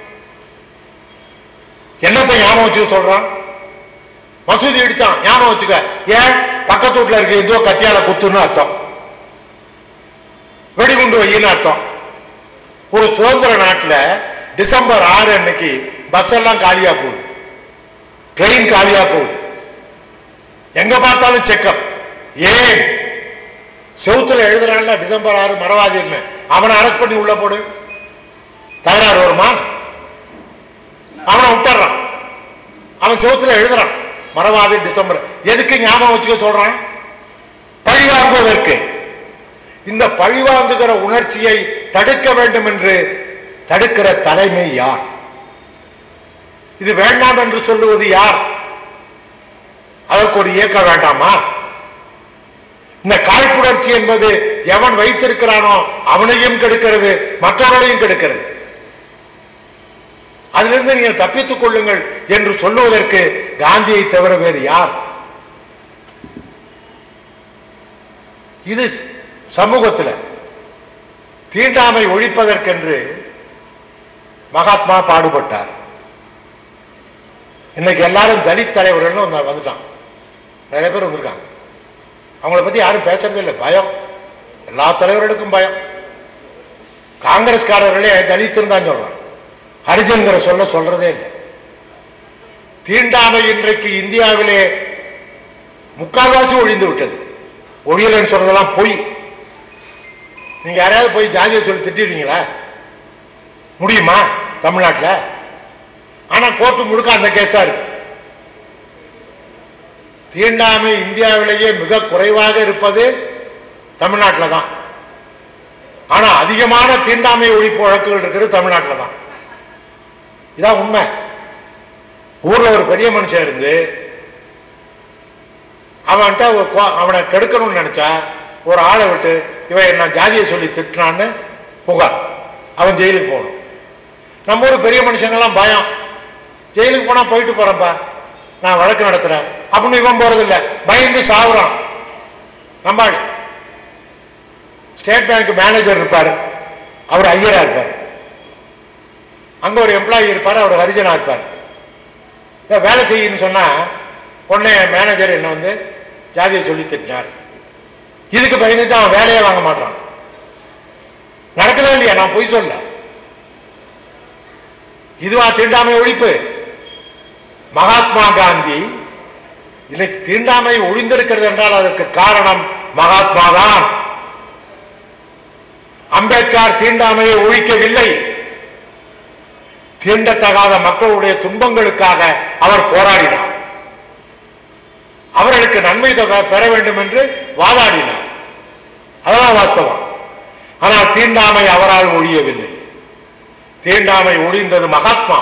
A: என்னத்தை ஞாபகம் வச்சுக்க சொல்றான்? மசூதி இடிச்சான், ஞாபகம் வச்சுக்க. ஏன்? பக்கத்து வீட்டுல இருக்க இதோ கத்தியால குத்துன்னு அர்த்தம், வெடிகுண்டு வையின்னு அர்த்தம். ஒரு சுதந்திர நாட்டில் டிசம்பர் ஆறு அன்னைக்கு பஸ் எல்லாம் காலியா போகுது, ட்ரெயின் காலியா போகுது, எங்க பார்த்தாலும் செக்கப். ஏன்? செவுத்துல எழுதுறான்ல டிசம்பர் ஆறு மறவாதீர்னு, அவனை அரெஸ்ட் பண்ணி உள்ள போடு. தகராறு வருமா? அவனை விட்டுறான். அவன் செவுத்துல எழுதுறான் மறவாதி டிசம்பர். எதுக்கு ஞாபகம் வச்சுக்க சொல்றான்? பழிவாங்குவதற்கு. இந்த பழிவாங்குகிற உணர்ச்சியை தடுக்க வேண்டும் என்று தடுக்கிற தலைமை யார்? இது வேண்டாம் என்று சொல்லுவது யார்? அதற்கு ஒரு இயக்கம் வேண்டாமா? இந்த காழ்ப்புணர்ச்சி என்பது எவன் வைத்திருக்கிறானோ அவனையும் கெடுக்கிறது, மற்றவர்களையும் கெடுக்கிறது. அதிலிருந்து நீங்கள் தப்பித்துக் கொள்ளுங்கள் என்று சொல்லுவதற்கு காந்தியை தவிர வேறு யார்? இது சமூகத்தில் தீண்டாமை ஒழிப்பதற்கென்று மகாத்மா பாடுபட்டார். இன்னைக்கு எல்லாரும் தலித் தலைவர்கள் வந்துட்டான், நிறைய பேர் வந்திருக்காங்க. அவங்கள பத்தி யாரும் பேசுறதே இல்லை, பயம். எல்லா தலைவர்களுக்கும் பயம். காங்கிரஸ்காரர்களே தலித்துன்னு தான் சொல்றான், ஹரிஜன்கிற சொல்ல சொல்றதே இல்லை. தீண்டாமை இன்றைக்கு இந்தியாவிலே முக்கால்வாசி ஒழிந்து விட்டது. ஒழியலன்னு சொல்றதெல்லாம் பொய். நீங்க யாரையாவது போய் ஜாதியை சொல்லி திட்டிருக்கீங்களா? முடியுமா தமிழ்நாட்டில்? ஆனா கோர்ட்டு முழுக்க அந்த கேஸ் தான் இருக்கு. தீண்டாமை இந்தியாவிலேயே மிக குறைவாக இருப்பது தமிழ்நாட்டில் தான். ஆனா அதிகமான தீண்டாமை ஒழிப்பு வழக்குகள் இருக்கிறது தமிழ்நாட்டில் தான். இதான் உண்மை. ஊர்ல ஒரு பெரிய மனுஷன் இருந்து அவன்கிட்ட அவனை கெடுக்கணும்னு நினைச்சா ஒரு ஆளை விட்டு இவன் என்ன ஜாதியை சொல்லி திட்டினான்னு புகார், அவன் ஜெயிலுக்கு போகணும். நம்ம ஊர் பெரிய மனுஷங்கெல்லாம் பயம், ஜெயிலுக்கு போனா போயிட்டு போறப்பா, நான் வழக்கு நடத்துறேன் அப்படின்னு இவன் போறதில்லை, பயந்து சாவுறான். நம்பாள் ஸ்டேட் பேங்க் மேனேஜர் இருப்பார், அவர் ஐயரா இருப்பார். அங்க ஒரு எம்ப்ளாயி இருப்பார், அவர் ஹரிஜனா இருப்பார். வேலை செய்யணும்னு சொன்னா உடனே மேனேஜர் என்ன வந்து ஜாதியை சொல்லி திட்டினார். இதுக்கு பயந்துட்டு அவன் வேலையே வாங்க மாட்டான். நடக்குதா இல்லையா? நான் பொய் சொல்ல. இதுவா தீண்டாமை ஒழிப்பு? மகாத்மா காந்தி இன்னைக்கு தீண்டாமை ஒழிந்திருக்கிறது என்றால் அதற்கு காரணம் மகாத்மா தான். அம்பேத்கர் தீண்டாமையை ஒழிக்கவில்லை. தீண்டத்தகாத மக்களுடைய துன்பங்களுக்காக அவர் போராடினார். அவர்களுக்கு நன்மை பெற வேண்டும் என்று வாதாடினார். அதெல்லாம் வாஸ்தவம். ஆனால் தீண்டாமை அவரால் ஒழியவில்லை. தீண்டாமை ஒழிந்தது மகாத்மா.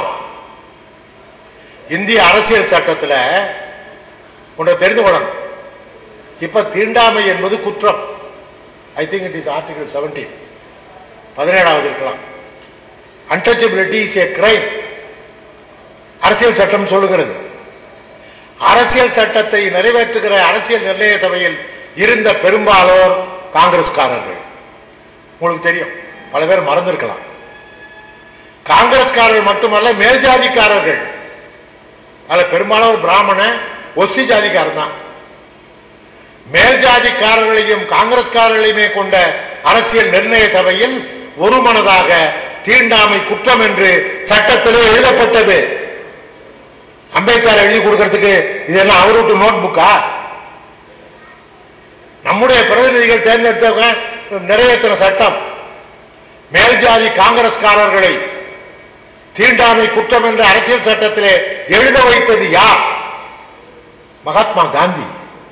A: இந்திய அரசியல் சட்டத்தில் ஒன்றை தெரிந்து கொள்ளணும். இப்ப தீண்டாமை என்பது குற்றம். I think it is article seventeen, பதினேழாவது இருக்கலாம். Untouchability is a crime. அரசியல் சட்டம் சொல்லுகிறது. அரசியல் சட்டத்தை நிறைவேற்றுகிற அரசியல் நிர்ணய சபையில் இருந்த பெரும்பாலோர் காங்கிரஸ்காரர்கள். உங்களுக்கு தெரியும், பல பேர் மறந்திருக்கலாம். காங்கிரஸ்காரர்கள் மட்டுமல்ல, மேல்ஜாதிக்காரர்கள். அதில் பெரும்பாலும் பிராமண ஒசி ஜாதிக்காரர் தான். மேல்ஜாதிக்காரர்களையும் காங்கிரஸ்காரர்களையுமே கொண்ட அரசியல் நிர்ணய சபையில் ஒரு மனதாக தீண்டாமை குற்றம் என்று சட்டத்திலே எழுதப்பட்டது. அம்பேத்கர் எழுதி கொடுக்கிறதுக்கு இதெல்லாம் அவருக்கு நோட் புக்கா? நம்முடைய பிரதிநிதிகள் தேர்ந்தெடுத்தவங்க நிறைவேற்றின சட்டம். மேல்ஜாதி காங்கிரஸ்காரர்களை தீண்டாமை குற்றம் என்ற அரசியல் சட்டத்திலே எழுத வைத்தது யார்? மகாத்மா காந்தி.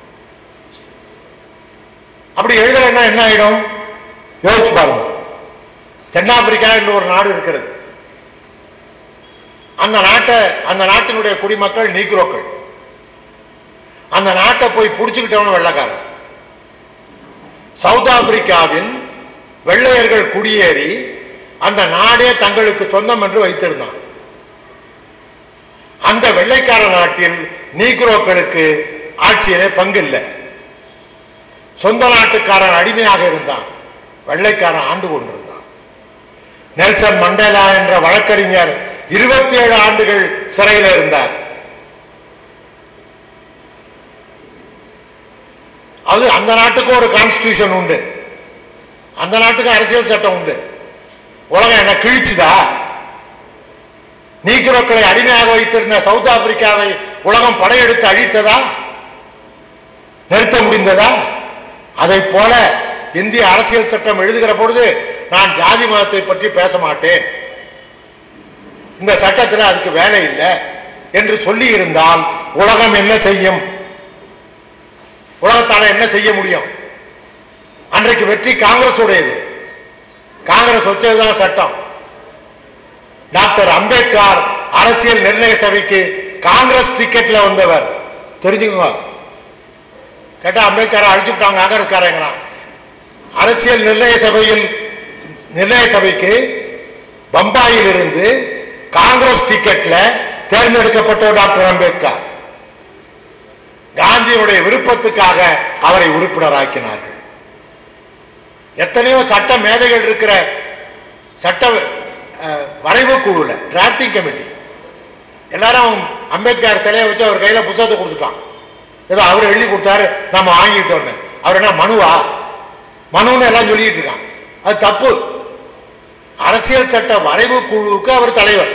A: அப்படி எழுதலைன்னா என்ன ஆயிடும் யோசிச்சு பாருங்க. தென்னாப்பிரிக்கா என்று ஒரு நாடு இருக்கிறது. அந்த நாட்டை அந்த நாட்டினுடைய குடிமக்கள் நீக்ரோக்கள். அந்த நாட்டை போய் பிடிச்சுக்கிட்டவன வெள்ளைக்காரன். சவுத் ஆப்பிரிக்காவில் வெள்ளையர்கள் குடியேறி அந்த நாடே தங்களுக்கு சொந்தம் என்று வைத்திருந்தான். அந்த வெள்ளைக்கார நாட்டில் நீக்ரோக்களுக்கு ஆட்சியிலே பங்கு இல்லை. சொந்த நாட்டுக்காரன் அடிமையாக இருந்தான், வெள்ளைக்காரன் ஆண்டு கொண்டிருந்தான். நெல்சன் மண்டேலா என்ற வழக்கறிஞர் இருபத்தி ஏழு ஆண்டுகள் சிறையில் இருந்தார். அது அந்த நாட்டுக்கு ஒரு கான்ஸ்டிடியூஷன் உண்டு, அந்த நாட்டுக்கு அரசியல் சட்டம் உண்டு. உலகம் என்ன கிழிச்சுதா? நீக்ரோக்களை அடிமையாக வைத்திருந்த சவுத் ஆப்பிரிக்காவை உலகம் படையெடுத்து அழித்ததா? நிறுத்த முடிந்ததா? அதை போல இந்திய அரசியல் சட்டம் எழுதுகிற பொழுது நான் ஜாதி மதத்தை பற்றி பேச மாட்டேன், இந்த சட்டத்தில் அதுக்கு வேலை இல்லை என்று சொல்லி இருந்தால் உலகம் என்ன செய்யும்? உலகத்தால என்ன செய்ய முடியும்? அன்றைக்கு வெற்றி காங்கிரஸ் உடையது. காங்கிரஸ் வச்சதுதான் சட்டம். டாக்டர் அம்பேத்கர் அரசியல் நிர்ணய சபைக்கு காங்கிரஸ் டிக்கெட்ல வந்தவர். தெரிஞ்சுக்கோங்க. கேட்டா அம்பேத்கரை அழிச்சுட்டாங்க காங்கிரஸ்காரங்கிறான். அரசியல் நிர்ணய சபையில் நிர்ணய சபைக்கு பம்பாயில் இருந்து காங்கிரஸ் டிக்கெட்ல தேர்ந்தெடுக்கப்பட்ட டாக்டர் அம்பேத்கர். காந்தியுடைய விருப்பத்துக்காக அவரை உறுப்பினராக்கினார்கள். எத்தனையோ சட்ட மேதைகள் இருக்கிற சட்ட வரைவு குழுல டிராப்டிங் கமிட்டி எல்லாரும் அம்பேத்கர் சிலையை வச்சு அவர் கையில புத்தகத்தை கொடுத்துட்டான். ஏதோ அவர் எழுதி கொடுத்தாரு, நம்ம வாங்கிட்டோன்னு. அவர் என்ன மனுவா? மனுன்னு எல்லாம் சொல்லிட்டு இருக்கான். அது தப்பு. அரசியல் சட்ட வரைவு குழுவுக்கு அவர் தலைவர்.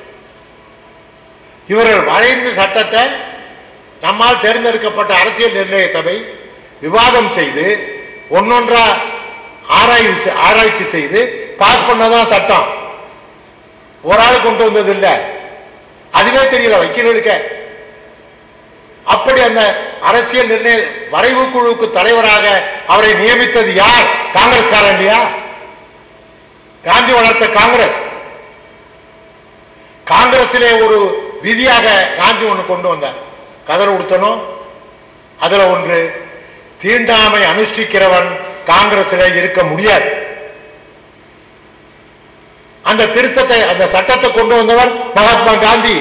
A: இவர்கள் வரைந்த சட்டத்தை நம்மால் தேர்ந்தெடுக்கப்பட்ட அரசியல் நிர்ணய சபை விவாதம் செய்து ஒன்னொன்றா ஆராய்ச்சி ஆராய்ச்சி செய்து பாஸ் பண்ணதான் சட்டம். ஒரு ஆள் கொண்டு வந்தது இல்லை. அதுவே தெரியல வக்கீல்களுக்கு. அப்படி அந்த அரசியல் நிர்ணய வரைவு குழுவுக்கு தலைவராக அவரை நியமித்தது யார்? காங்கிரஸ்காரன் இல்லையா? காந்தி வளர்த்த காங்கிரஸ். காங்கிரஸிலே ஒரு விதியாக காந்தி ஒன்று கொண்டு வந்தார். கதர் உடுத்தணும். அதுல ஒன்று, தீண்டாமை அனுஷ்டிக்கிறவன் காங்கிரஸிலே இருக்க முடியாது. அந்த திருத்தத்தை அந்த சட்டத்தை கொண்டு வந்தவர் மகாத்மா காந்தி.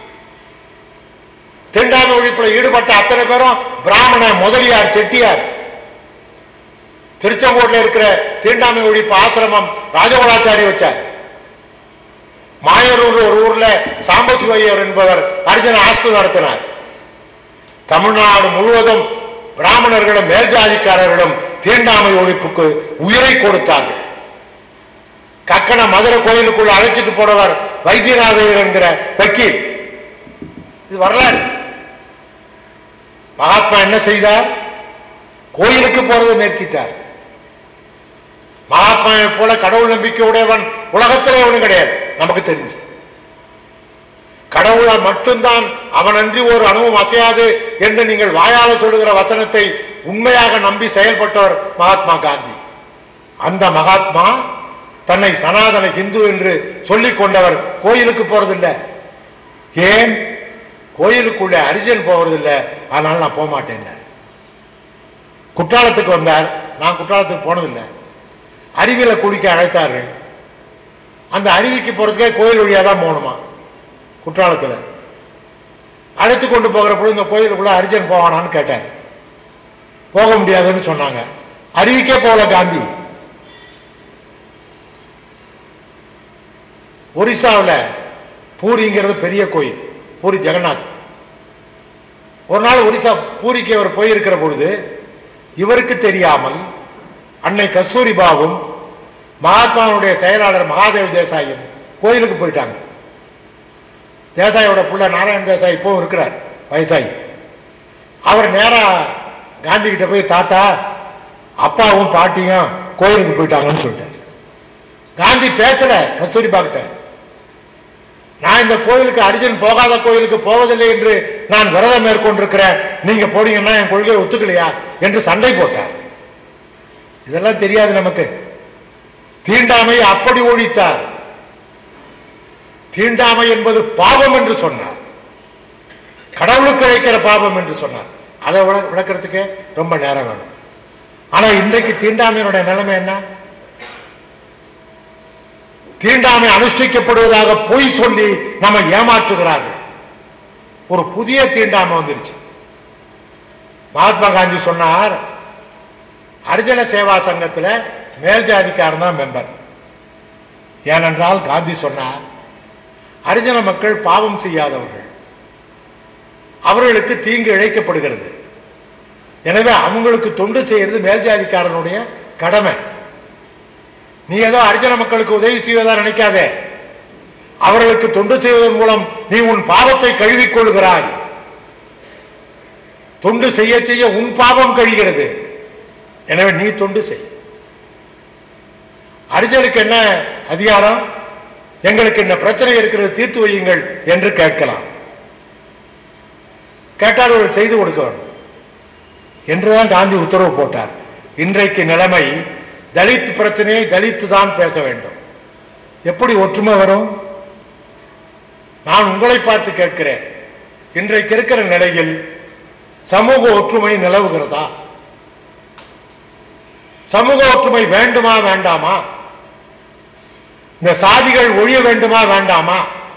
A: தீண்டாமை ஒழிப்பில் ஈடுபட்ட அத்தனை பேரும் பிராமண முதலியார் செட்டியார். திருச்செங்கோட்டில் இருக்கிற தீண்டாமை ஒழிப்பு ஆசிரமம் ராஜகோலாச்சாரி வச்சார். மாயரூர் ஒரு ஊர்ல சாம்பசிவையர் என்பவர் அர்ஜுன ஹாஸ்டல் நடத்தினார். தமிழ்நாடு முழுவதும் பிராமணர்களும் மேல்ஜாதிக்காரர்களும் தீண்டாமை ஒழிப்புக்கு உயிரை கொடுத்தார்கள். கக்கன மதுரை கோயிலுக்குள்ள அழைச்சிட்டு போனவர் வைத்தியநாதர் என்கிற வக்கீல். இது வரலாறு. மகாத்மா என்ன செய்தார்? கோயிலுக்கு போறதை நிறுத்திட்டார். மகாத்மாவை போல கடவுள் நம்பிக்கை உடையவன் உலகத்திலே ஒன்றும் கிடையாது நமக்கு தெரிஞ்சு. கடவுளால் மட்டும்தான் அவனன்றி ஒரு அணுவும் அசையாது என்று நீங்கள் வாயால சொல்லுகிற வசனத்தை உண்மையாக நம்பி செயல்பட்டவர் மகாத்மா காந்தி. அந்த மகாத்மா தன்னை சனாதன இந்து என்று சொல்லிக் கொண்டவர் கோயிலுக்கு போறதில்லை. ஏன்? கோயிலுக்குள்ளே அரிஜன் போவதில்லை, அதனால நான் போக மாட்டேன். குற்றாலத்துக்கு வந்தார், நான் குற்றாலத்துக்கு போனதில்லை. அருவியில குளிக்க அழைத்தார்கள். அந்த அருவிக்கு போறதுக்கே கோயில் வழியா தான் போகணுமா. குற்றாலத்தில் அழைத்து கொண்டு போகிற பொழுது இந்த கோயிலுக்குள்ள அரிஜன் போவானான்னு கேட்டார். போக முடியாதுன்னு சொன்னாங்க. அருவிக்கே போகல காந்தி. ஒரிசாவில் பூரிங்கிறது பெரிய கோயில், பூரி ஜெகநாத். ஒரு நாள் ஒரிசா பூரிக்கு அவர் போயிருக்கிற பொழுது இவருக்கு தெரியாமல் அன்னை கஸ்தூரிபாவும் மகாத்மாவுடைய செயலாளர் மகாதேவ் தேசாயும் கோயிலுக்கு போயிட்டாங்க. தேசாயோட புள்ள நாராயண தேசாய் இப்போ இருக்கிறார், வயசாயி. அவர் நேரா காந்தி கிட்ட போய், தாத்தா அப்பாவும் பாட்டியும் கோயிலுக்கு போயிட்டாங்கன்னு சொல்லிட்டார். காந்தி பேசல கஸ்தூரிபா கிட்ட. நான் இந்த கோயிலுக்கு அர்ஜுன் போகாத கோயிலுக்கு போவதில்லை என்று நான் விரதம் மேற்கொண்டிருக்கிறேன், நீங்க போனீங்கன்னா என் கொள்கையை ஒத்துக்கலையா என்று சண்டை போட்டார். இதெல்லாம் தெரியாது நமக்கு. தீண்டாமை அப்படி ஒழித்தார். தீண்டாமை என்பது பாவம் என்று சொன்னார், கடவுளுக்கு இழைக்கிற பாவம் என்று சொன்னார். அதை விளக்கிறதுக்கு ரொம்ப நேரம் வேணும். ஆனா இன்றைக்கு தீண்டாமையினுடைய நிலைமை என்ன? தீண்டாமை அனுஷ்டிக்கப்படுவதாக பொய் சொல்லி நம்ம ஏமாற்றுகிறார்கள். ஒரு புதிய தீண்டாமை வந்துருச்சு. மகாத்மா காந்தி சொன்னார், ஹரிஜன சேவா சங்கத்தில் மேல் ஜாதிக்காரன் தான் மெம்பர். ஏனென்றால் காந்தி சொன்னார், ஹரிஜன மக்கள் பாவம் செய்யாதவர்கள், அவர்களுக்கு தீங்கு இழைக்கப்படுகிறது. எனவே அவங்களுக்கு தொண்டு செய்யறது மேல் ஜாதிக்காரனுடைய கடமை. நீ ஏதோ ஹரிஜன மக்களுக்கு உதவி செய்வதா நினைக்காதே. அவர்களுக்கு தொண்டு செய்வதன் மூலம் நீ உன் பாவத்தை கழுவிக் கொள்கிறாய். தொண்டு செய்ய செய்ய உன் பாவம் கழிகிறது. எனவே நீ தொண்டு செய். ஹரிஜனுக்கு என்ன அதிகாரம்? எங்களுக்கு என்ன பிரச்சனை இருக்கிறது, தீர்த்து வையுங்கள் என்று கேட்கலாம். கேட்டால் அவர்கள் செய்து கொடுக்க வேண்டும் என்றுதான் காந்தி உத்தரவு போட்டார். இன்றைக்கு நிலைமை தலித் பிரச்சனையை தலித்து தான் பேச வேண்டும். எப்படி ஒற்றுமை வரும்? நான் உங்களை பார்த்து கேட்கிறேன், இன்றைக்கு இருக்கிற நிலையில் சமூக ஒற்றுமை நிலவுகிறதா? சமூக ஒற்றுமை வேண்டுமா வேண்டாமா? இந்த சாதிகள் ஒழிய வேண்டுமா வேண்டாமா?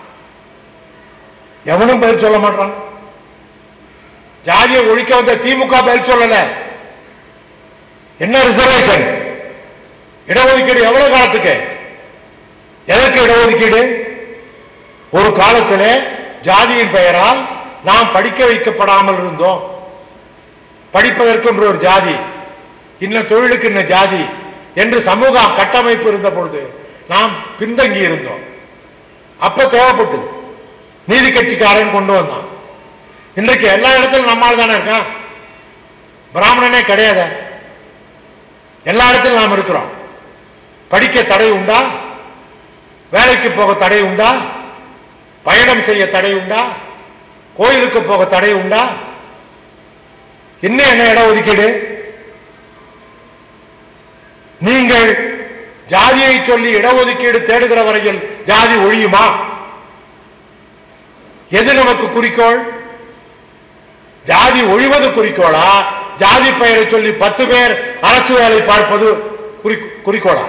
A: எவனும் பதில் சொல்ல மாட்டான். ஜாதியை ஒழிக்க வந்த திமுக பதில் சொல்லல. என்ன ரிசர்வேஷன், இடஒதுக்கீடு எவ்வளவு காலத்துக்கு? எதற்கு இடஒதுக்கீடு? ஒரு காலத்திலே ஜாதியின் பெயரால் நாம் படிக்க வைக்கப்படாமல் இருந்தோம். படிப்பதற்கு ஒரு ஜாதி, இன்னும் தொழிலுக்கு இன்னும் ஜாதி என்று சமூக கட்டமைப்பு இருந்த பொழுது நாம் பின்தங்கி இருந்தோம். அப்ப தேவைப்பட்டது, நீதி கட்சிக்காரன் கொண்டு வந்தான். இன்றைக்கு எல்லா இடத்திலும் நம்மால் தானே இருக்கான், பிராமணனே கிடையாது. எல்லா இடத்திலும் நாம் இருக்கிறோம். படிக்க தடை உண்டா? வேலைக்கு போக தடை உண்டா? பயணம் செய்ய தடை உண்டா? கோயிலுக்கு போக தடை உண்டா? இன்னும் என்ன இடஒதுக்கீடு? நீங்கள் ஜாதியை சொல்லி இடஒதுக்கீடு தேடுகிற வரையில் ஜாதி ஒழியுமா? எது நமக்கு குறிக்கோள்? ஜாதி ஒழிவது குறிக்கோளா? ஜாதி பெயரை சொல்லி பத்து பேர் அரசு வேலை பார்ப்பது குறிக்கோளா?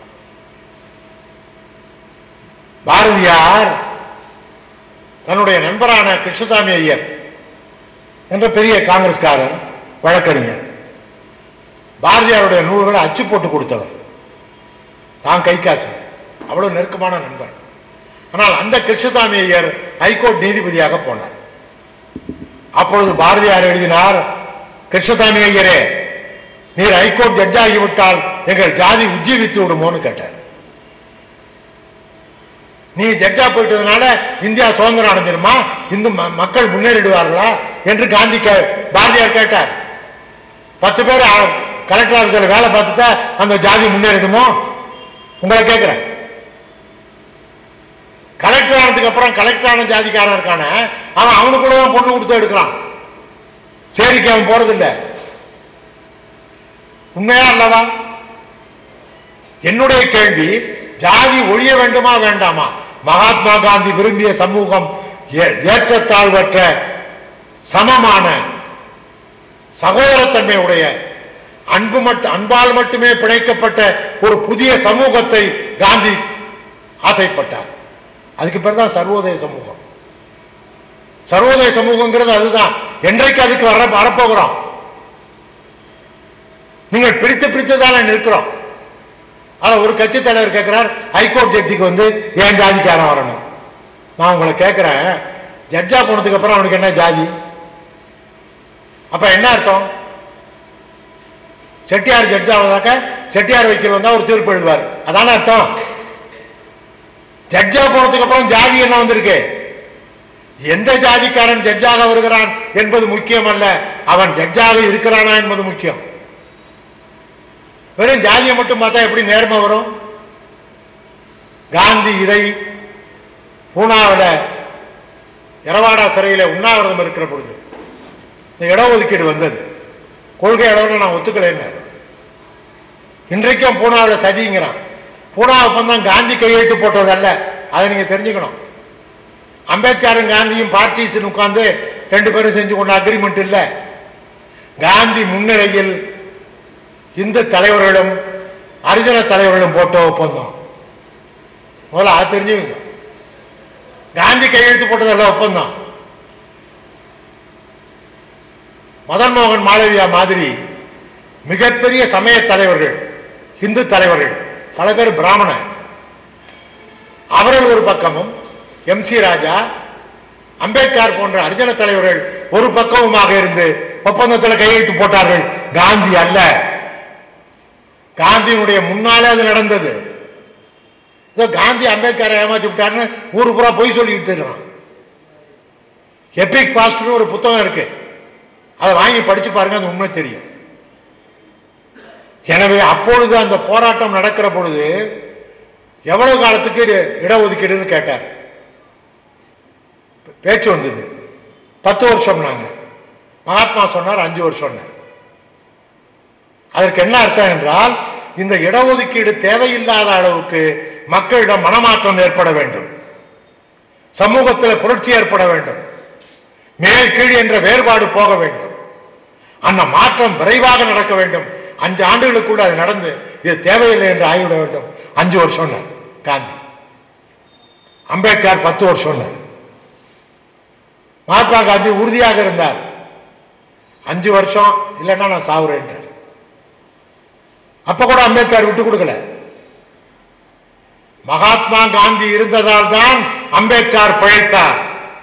A: பாரதியார் தன்னுடைய நண்பரான கிருஷ்ணசாமி ஐயர் என்ற பெரிய காங்கிரஸ்காரர் வழக்கறிஞர், பாரதியாருடைய நூல்களை அச்சு போட்டு கொடுத்தவர் தான், கை காசு, அவ்வளவு நெருக்கமான நண்பர். ஆனால் அந்த கிருஷ்ணசாமி ஐயர் ஹைகோர்ட் நீதிபதியாக போனார். அப்பொழுது பாரதியார் எழுதினார், கிருஷ்ணசாமி ஐயரே, நீர் ஹைகோர்ட் ஜட்ஜ் ஆகிவிட்டால் எங்கள் ஜாதி உஜ்ஜீவித்து விடுமோன்னு கேட்டார். நீ ஜட்ஜா போயிட்டதுனால இந்தியா சுதந்திரம் அடைஞ்சிருமா, இந்து மக்கள் முன்னேறிடுவார்களா என்று காந்தி பாரதியார் கேட்டார். பத்து பேர் கலெக்டர் ஆபீஸ்ல வேலை பார்த்துட்டா அந்த ஜாதி முன்னேறிடுமோ? உங்களை கேட்கிறேன். கலெக்டர் ஆனதுக்கு அப்புறம் கலெக்டர் ஆன ஜாதிக்காரன் இருக்கான அவன் அவனுக்குள்ள தான் பொண்ணு கொடுத்து எடுக்கிறான். சரிக்கு அவன் போறதில்லை. உண்மையா அல்லவா? என்னுடைய கேள்வி, ஜாதி ஒழிய வேண்டுமா வேண்டாமா? மகாத்மா காந்தி விரும்பிய சமூகம் ஏற்றத்தாழ்வற்ற சமமான சகோதரத்தன்மை உடைய அன்பு மட்டும் அன்பால் மட்டுமே பிணைக்கப்பட்ட ஒரு புதிய சமூகத்தை காந்தி ஆசைப்பட்டார். அதுக்கு பேர் தான் சர்வோதய சமூகம். சர்வோதய சமூகங்கிறது அதுதான். என்றைக்கு அதுக்கு வர வரப்போகிறோம்? நீங்கள் பிடித்து பிடித்து தானே நிற்கிறோம். ஆனா ஒரு கட்சி தலைவர் கேட்கிறார், ஹைகோர்ட் ஜட்ஜிக்கு வந்து ஏன் ஜாதிக்காரன் வரணும்? நான் உங்களை கேட்கிறேன், ஜட்ஜா போனதுக்கு அப்புறம் அவனுக்கு என்ன ஜாதி? அப்ப என்ன அர்த்தம்? செட்டியார் ஜட்ஜா வந்தாக்க செட்டியார் வைக்கிற வந்தா ஒரு தீர்ப்பு எழுதுவார், அதான அர்த்தம். ஜட்ஜா போனதுக்கு அப்புறம் ஜாதி என்ன வந்திருக்கு? எந்த ஜாதிக்காரன் ஜட்ஜாக வருகிறான் என்பது முக்கியம் அல்ல, அவன் ஜட்ஜாக இருக்கிறானா என்பது முக்கியம். வெறும் ஜாதியை மட்டும் பார்த்தா எப்படி நேர்மை வரும்? காந்தி இதை பூனாவில எரவாடா சிறையில உண்ணாவிரதம் இருக்கிற பொழுது இந்த இடஒதுக்கீடு வந்தது. கொள்கை அளவில் நான் ஒத்துக்கலைன்னு. இன்றைக்கும் பூனாவில் சதிங்கிறான். பூனா ஒப்பந்தம் காந்தி கையெழுத்து போட்டதல்ல, அதை நீங்க தெரிஞ்சுக்கணும். அம்பேத்கரும் காந்தியும் பார்ட்டிஸ் உட்கார்ந்து ரெண்டு பேரும் செஞ்சு கொண்ட அக்ரிமெண்ட் இல்லை. காந்தி முன்னிலையில் இந்து தலைவர்களும் ஹரிஜன தலைவர்களும் போட்ட ஒப்பந்தம். முதல்ல அது தெரிஞ்சுங்க. காந்தி கையெழுத்து போட்டதல்ல ஒப்பந்தம். மதன் மோகன் மாளவியா மாதிரி மிகப்பெரிய சமய தலைவர்கள், இந்து தலைவர்கள் பல பேர் பிராமண, அவர்கள் ஒரு பக்கமும், எம் சி ராஜா, அம்பேத்கர் போன்ற ஹரிஜன தலைவர்கள் ஒரு பக்கமுமாக இருந்து ஒப்பந்தத்தில் கையெழுத்து போட்டார்கள். காந்தி அல்ல. காந்தியினுடைய முன்னாலே அது நடந்தது. காந்தி அம்பேத்கரை ஏமாத்தி விட்டாருன்னு ஊரு பூரா பொய் சொல்லிட்டு இருக்கிறான். எபிக் பாஸ்ட்னு ஒரு புத்தகம் இருக்கு, அதை வாங்கி படிச்சு பாருங்க, அது உண்மை தெரியும். எனவே அப்பொழுது அந்த போராட்டம் நடக்கிற பொழுது எவ்வளவு காலத்துக்கு இடஒதுக்கீடுன்னு கேட்டார். பேச்சு வந்தது, பத்து வருஷம். நாங்க மகாத்மா சொன்னார் அஞ்சு வருஷம். அதற்கு என்ன அர்த்தம் என்றால், இந்த இடஒதுக்கீடு தேவையில்லாத அளவுக்கு மக்களிடம் மனமாற்றம் ஏற்பட வேண்டும், சமூகத்தில் புரட்சி ஏற்பட வேண்டும், மேல் கீழ் என்ற வேறுபாடு போக வேண்டும், அந்த மாற்றம் விரைவாக நடக்க வேண்டும். அஞ்சு ஆண்டுகளுக்குள்ள அது நடந்து இது தேவையில்லை என்று ஆகிவிட வேண்டும். அஞ்சு வருஷம் காந்தி. அம்பேத்கர் பத்து வருஷம். மகாத்மா காந்தி உறுதியாக இருந்தார், அஞ்சு வருஷம் இல்லைன்னா நான் சாவுறேன். அப்ப கூட அம்பேத்கர் விட்டு கொடுக்கல. மகாத்மா காந்தி இருந்ததால் தான் அம்பேத்கர் பிழைத்தார்.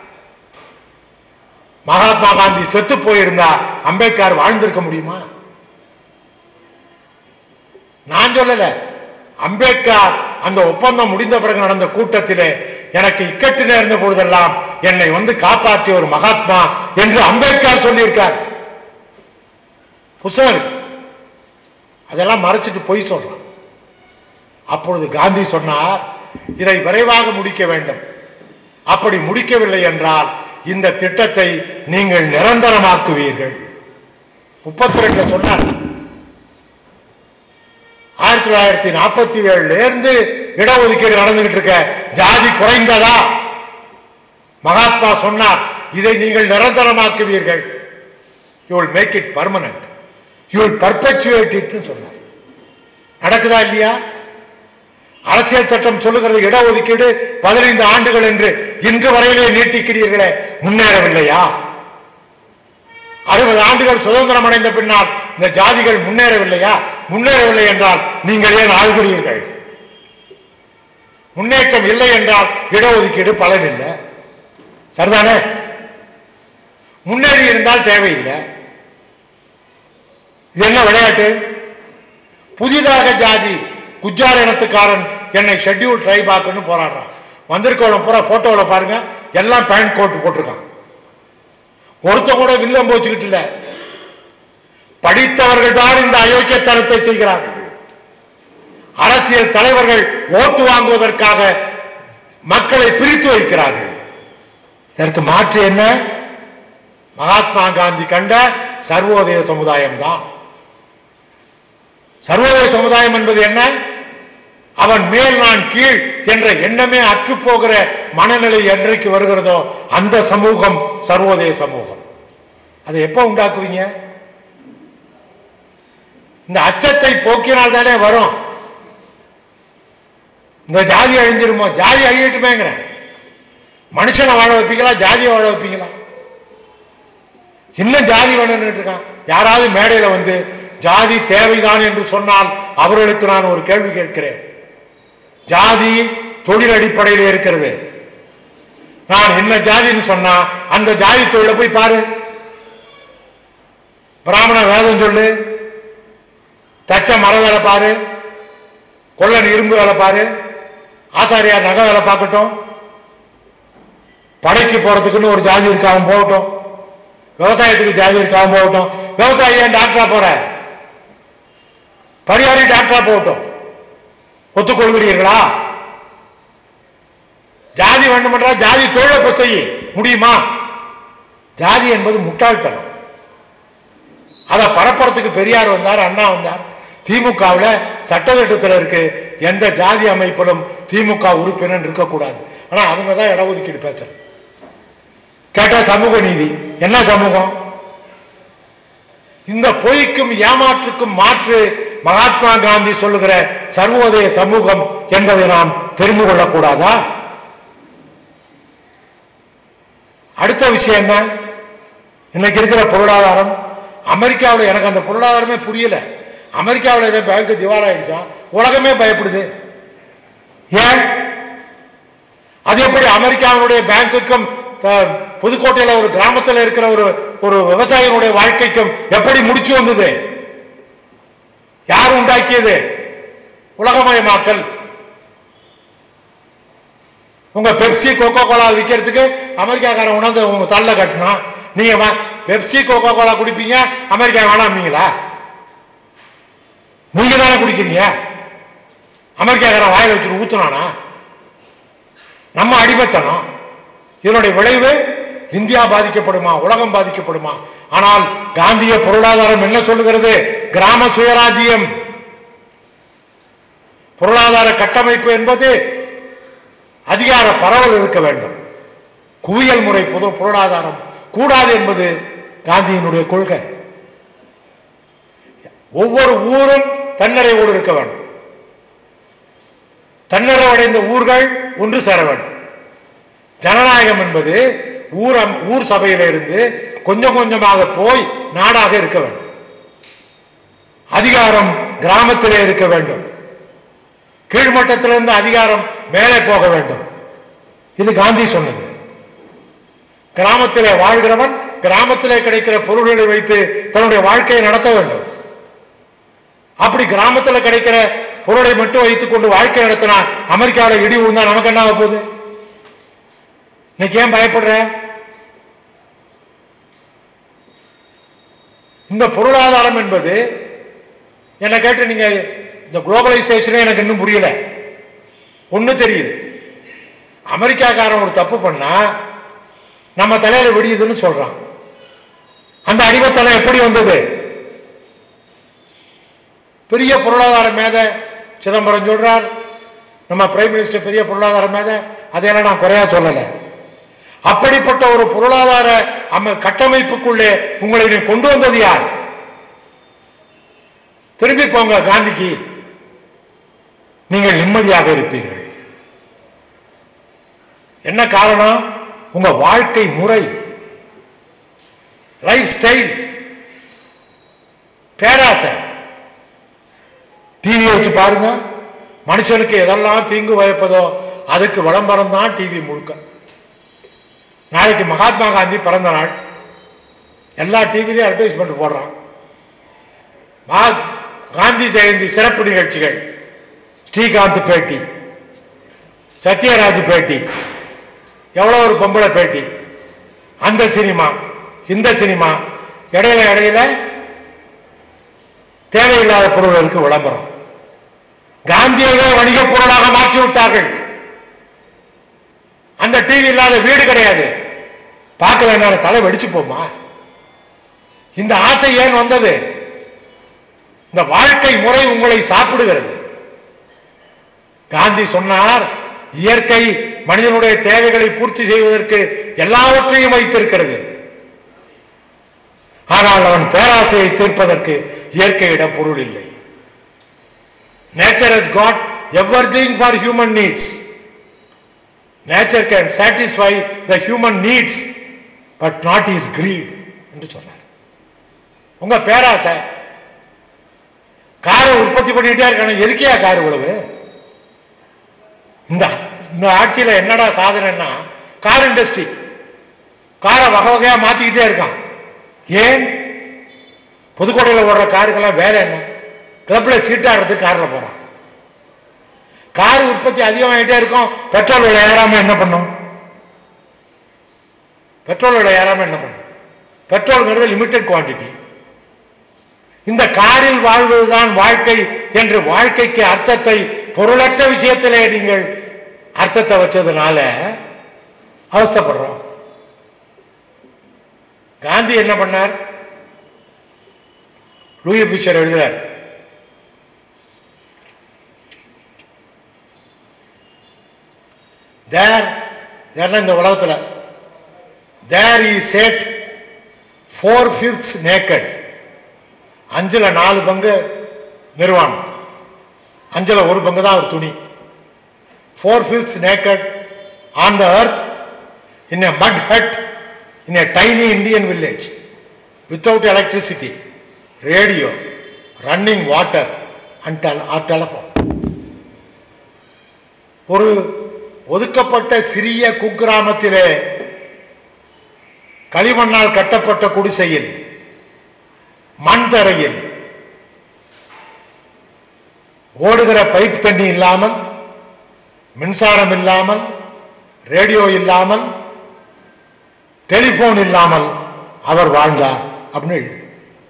A: மகாத்மா காந்தி செத்து போயிருந்தா அம்பேத்கர் வாழ்ந்திருக்க முடியுமா? நான் சொல்லல. அம்பேத்கர் அந்த ஒப்பந்தம் முடிந்த பிறகு நடந்த கூட்டத்திலே எனக்கு இக்கட்டு நேர்ந்த பொழுதெல்லாம் என்னை வந்து காப்பாற்றிய ஒரு மகாத்மா என்று அம்பேத்கர் சொல்லியிருக்கார். புத்தகம் அதெல்லாம் மறைச்சிட்டு பொய் சொல்றான். அப்பொழுது காந்தி சொன்னார், இதை விரைவாக முடிக்க வேண்டும். அப்படி முடிக்கவில்லை என்றால் இந்த திட்டத்தை நீங்கள் நிரந்தரமாக்குவீர்கள். முப்பத்தி ரெண்டு சொன்னார். ஆயிரத்தி தொள்ளாயிரத்தி நாற்பத்தி ஏழுல இருந்து இடஒதுக்கீடு நடந்துகிட்டு இருக்க, ஜாதி குறைந்ததா? மகாத்மா சொன்னார், இதை நீங்கள் நிரந்தரமாக்குவீர்கள். You will make it permanent, you will perpetuate it சொன்னார். நடக்குதா இல்லையா? அரசியல் சட்டம் சொல்லுகிறது இடஒதுக்கீடு பதினைந்து ஆண்டுகள் என்று, இன்று வரையிலே நீட்டிக்கிறீர்களே, முன்னேறவில்லையா? அறுபது ஆண்டுகள் சுதந்திரம் அடைந்த பின்னால் இந்த ஜாதிகள் முன்னேறவில்லையா? முன்னேறவில்லை என்றால் நீங்கள் ஏன் ஆள்கிறீர்கள்? முன்னேற்றம் இல்லை என்றால் இடஒதுக்கீடு பலன் இல்லை. சரிதானே? முன்னேறி இருந்தால் தேவையில்லை. இது என்ன விளையாட்டு? புதிதாக ஜாதி குஜார் இனத்துக்காரன் என்னை ஷெட்யூல் ட்ரைப் ஆக்குன்னு போராடுறான். வந்திருக்கவன பூரா போட்டோல பாருங்க, எல்லாம் பேண்ட் கோட் போட்டிருக்கான். ஒருத்த கூட வில்லம் போச்சுக்கிட்டு இல்ல. படித்தவர்கள் தான் இந்த அயோக்கியத்தனத்தை செய்கிறார்கள். அரசியல் தலைவர்கள் ஓட்டு வாங்குவதற்காக மக்களை பிரித்து வைக்கிறார்கள். இதற்கு மாற்று என்ன? மகாத்மா காந்தி கண்ட சர்வோதய சமுதாயம் தான். சர்வோதய சமுதாயம் என்பது என்ன? அவன் மேல் நான் கீழ் என்ற எண்ணமே அற்றுப்போகிற மனநிலை என்றைக்கு வருகிறதோ அந்த சமூகம் சர்வோதய சமூகம். அதை எப்ப உண்டாக்குவீங்க? இந்த அச்சத்தை போக்கினால் தானே வரும். இந்த ஜாதி அழிஞ்சிருமோ? ஜாதி அழியட்டுமேங்கிற. மனுஷனை வாழ வைப்பீங்களா? ஜாதியை வாழ வைப்பீங்களா? இன்னும் ஜாதி வேணும்னு இருக்கான். யாராவது மேடையில வந்து ஜாதி தேவைதான் என்று சொன்னால் அவர்களுக்கு நான் ஒரு கேள்வி கேட்கிறேன். ஜாதி தொழில் அடிப்படையில் இருக்கிறது. நான் என்ன ஜாதின்னு சொன்னா அந்த ஜாதி தொழில போய் பாரு. பிராமண வேதம் சொல்லு, தச்ச மர வேலை பாரு, கொள்ளன் இரும்பு வேலை பாரு, ஆசாரியார் நகை வேலை பார்க்கட்டும், படைக்கு போறதுக்குன்னு ஒரு ஜாதி இருக்கு அவன் போகட்டும், விவசாயத்துக்கு ஜாதி இருக்கு அவன் போகட்டும். விவசாயி ஏன் டாக்டரா போற? பரிகாரி டாக்டரா போகட்டும். ஒத்துக்கொள்கிறீர்களா? ஜாதி வேண்டுமென்றா ஜாதி தொழிலை செய்ய முடியுமா? ஜாதி என்பது முட்டாள்தனம். அதை பரப்புறதுக்கு பெரியார் வந்தார், அண்ணா வந்தார். திமுகவில் சட்டத்திட்டத்தில் இருக்கு எந்த ஜாதி அமைப்பிலும் திமுக உறுப்பினர் இருக்கக்கூடாது. ஆனா அவங்க தான் இடஒதுக்கீடு பேச கேட்டா சமூக நீதி. என்ன சமூகம்? இந்த பொய்க்கும் ஏமாற்றுக்கும் மாற்று மகாத்மா காந்தி சொல்லுகிற சர்வோதய சமூகம் என்பதை நாம் தெரிந்து கொள்ளக்கூடாதா? அடுத்த விஷயம் என்ன? இன்னைக்கு இருக்கிற பொருளாதாரம். அமெரிக்காவில் எனக்கு அந்த பொருளாதாரமே புரியல. அமெரிக்காவில் ஏதோ பேங்க் திவால் ஆயிடுச்சா, உலகமே பயப்படுது. ஏன்? அது எப்படி அமெரிக்காவுடைய பேங்குக்கும் புதுக்கோட்டையில் ஒரு கிராமத்தில் இருக்கிற ஒரு ஒரு விவசாயிகளுடைய வாழ்க்கைக்கும் எப்படி முடிச்சு வந்தது? யார் உண்டாக்கியது? உலகமயமாக்கல். உங்க பெப்சி கோகோ கோலா விற்கிறதுக்கு அமெரிக்காக்காரன் உணர்ந்து உங்க தள்ள கட்டணும். நீங்க பெப்சி கோகோ கோலா குடிப்பீங்க, அமெரிக்கா வேணாமீங்களா? நீங்க தானே குடிக்கிறீங்க. அமெரிக்காக்காரன் வாயில வச்சுட்டு ஊத்துனானா? நம்ம அடிமைத்தனம். இதனுடைய விளைவு இந்தியா பாதிக்கப்படுமா, உலகம் பாதிக்கப்படுமா? ஆனால் காந்திய பொருளாதாரம் என்ன சொல்லுகிறது? கிராம சுயராஜ்யம். பொருளாதார கட்டமைப்பு என்பது அதிகார பரவல் இருக்க வேண்டும். குவியல் முறை பொது பொருளாதாரம் கூடாது என்பது காந்தியினுடைய கொள்கை. ஒவ்வொரு ஊரும் தன்னிறைவோடு இருக்க வேண்டும். தன்னிறைவடைந்த ஊர்கள் ஒன்று சேர வேண்டும். ஜனநாயகம் என்பது ஊர் ஊர் சபையில இருந்து கொஞ்சம் கொஞ்சமாக போய் நாடாக இருக்க வேண்டும். அதிகாரம் கிராமத்திலே இருக்க வேண்டும். கீழ்மட்டத்திலிருந்து அதிகாரம் மேலே போக வேண்டும். இது காந்தி சொன்னது. கிராமத்திலே வாழ்கிறவன் கிராமத்திலே கிடைக்கிற பொருள்களை வைத்து தன்னுடைய வாழ்க்கையை நடத்த வேண்டும். அப்படி கிராமத்தில் கிடைக்கிற பொருளை மட்டும் வைத்துக் கொண்டு வாழ்க்கை நடத்தினா அமெரிக்காவில் இடி விழுந்தா நமக்கு என்ன ஆக போகுது? இன்னைக்கு ஏன் பயப்படுற? இந்த பொருளாதாரம் என்பது என்ன கேட்டு நீங்க இந்த குளோபலைசேஷனே எனக்கு இன்னும் புரியல. ஒண்ணு தெரியுது, அமெரிக்காக்காரன் ஒரு தப்பு பண்ணா நம்ம தலையில விடியுதுன்னு சொல்றான். அந்த அடிமத்தலை எப்படி வந்தது? பெரிய பொருளாதார மேத சிதம்பரம் சொல்றார், நம்ம பிரைம் மினிஸ்டர் பெரிய பொருளாதார மேத, அதையெல்லாம் நான் குறையா சொல்லல. அப்படிப்பட்ட ஒரு பொருளாதார கட்டமைப்புக்குள்ளே உங்களை கொண்டு வந்தது யார்? திரும்பி போங்க காந்திக்கு, நீங்கள் நிம்மதியாக இருப்பீர்கள். என்ன காரணம்? உங்க வாழ்க்கை முறை, லைஃப் ஸ்டைல். பேராசை. டிவி வச்சு பாருங்க, மனுஷனுக்கு எதெல்லாம் தீங்கு பயப்பதோ அதுக்கு விளம்பரம் தான் டிவி முழுக்க. நாளைக்கு மகாத்மா காந்தி பிறந்த நாள், எல்லா டிவிலையும் அட்வர்டைஸ்மெண்ட் போடுறான். காந்தி ஜெயந்தி சிறப்பு நிகழ்ச்சிகள், ஸ்ரீகாந்த் பேட்டி, சத்யராஜ் பேட்டி, எவ்வளவு ஒரு பொம்பளை பேட்டி, அந்த சினிமா இந்த சினிமா, இடையில இடையில தேவையில்லாத பொருள்களுக்கு விளம்பரம். காந்தியவே வணிக பொருளாக மாற்றி விட்டார்கள். அந்த டிவி இல்லாத வீடு கிடையாது. பார்க்க வேண்டாம், தலை வெடிச்சு போமா. இந்த ஆசை ஏன் வந்தது? இந்த வாழ்க்கை முறை உங்களை சாப்பிடுகிறது. காந்தி சொன்னார், இயற்கை மனிதனுடைய தேவைகளை பூர்த்தி செய்வதற்கு எல்லாவற்றையும் வைத்திருக்கிறது. ஆனால் அவன் பேராசையை தீர்ப்பதற்கு இயற்கையிடம் பொருள் இல்லை. Nature has got everything for human needs. Nature can satisfy the human needs, but not his greed என்று சொன்னார். உங்க பேராசை. காரை உற்பத்தி பண்ணிட்டே இருக்கான, எதுக்கே கார் இவ்வளவு? இந்த இந்த ஆட்சியில என்னடா சாதனைன்னா, கார் இண்டஸ்ட்ரி காரை வகை வகையா மாத்திக்கிட்டே இருக்கான். ஏன்? புதுக்கோட்டையில் ஓடுற காருக்கெல்லாம் வேலை என்ன? கிளப்ல சீட்டாடுறதுக்கு கார்ல போறான். கார் உற்பத்தி அதிகமாகிட்டே இருக்கும், பெட்ரோல் விலை ஏறாம என்ன பண்ணும்? பெட்ரோல் விலை ஏறாம என்ன பண்ணும்? பெட்ரோல்ங்கிறது லிமிடெட் குவான்டிட்டி. இந்த காரில் வாழ்வதுதான் வாழ்க்கை என்று வாழ்க்கைக்கு அர்த்தத்தை பொருளற்ற விஷயத்திலே நீங்கள் அர்த்தத்தை வச்சதுனால அவஸ்தைப்படுறோம். காந்தி என்ன பண்ணார்? லூயி பிச்சர் எழுதுறார், தேர் இந்த உலகத்துல தேர் he sat four fifths naked. அஞ்சுல நாலு பங்கு நிர்வாணம், அஞ்சுல ஒரு பங்கு தான் ஒரு துணி. four fifths naked on the earth in a mud hut in a tiny Indian village without electricity, radio, running water and telephone. ஒரு ஒதுக்கப்பட்ட சிறிய குக்கிராமத்திலே களிமண்ணால் கட்டப்பட்ட குடிசையில், மண் தரையில், ஓடுகிற பைப் தண்ணி இல்லாமல், மின்சாரம் இல்லாமல், ரேடியோ இல்லாமல், டெலிபோன் இல்லாமல் அவர் வாழ்ந்தார் அப்படின்னு எழுதி.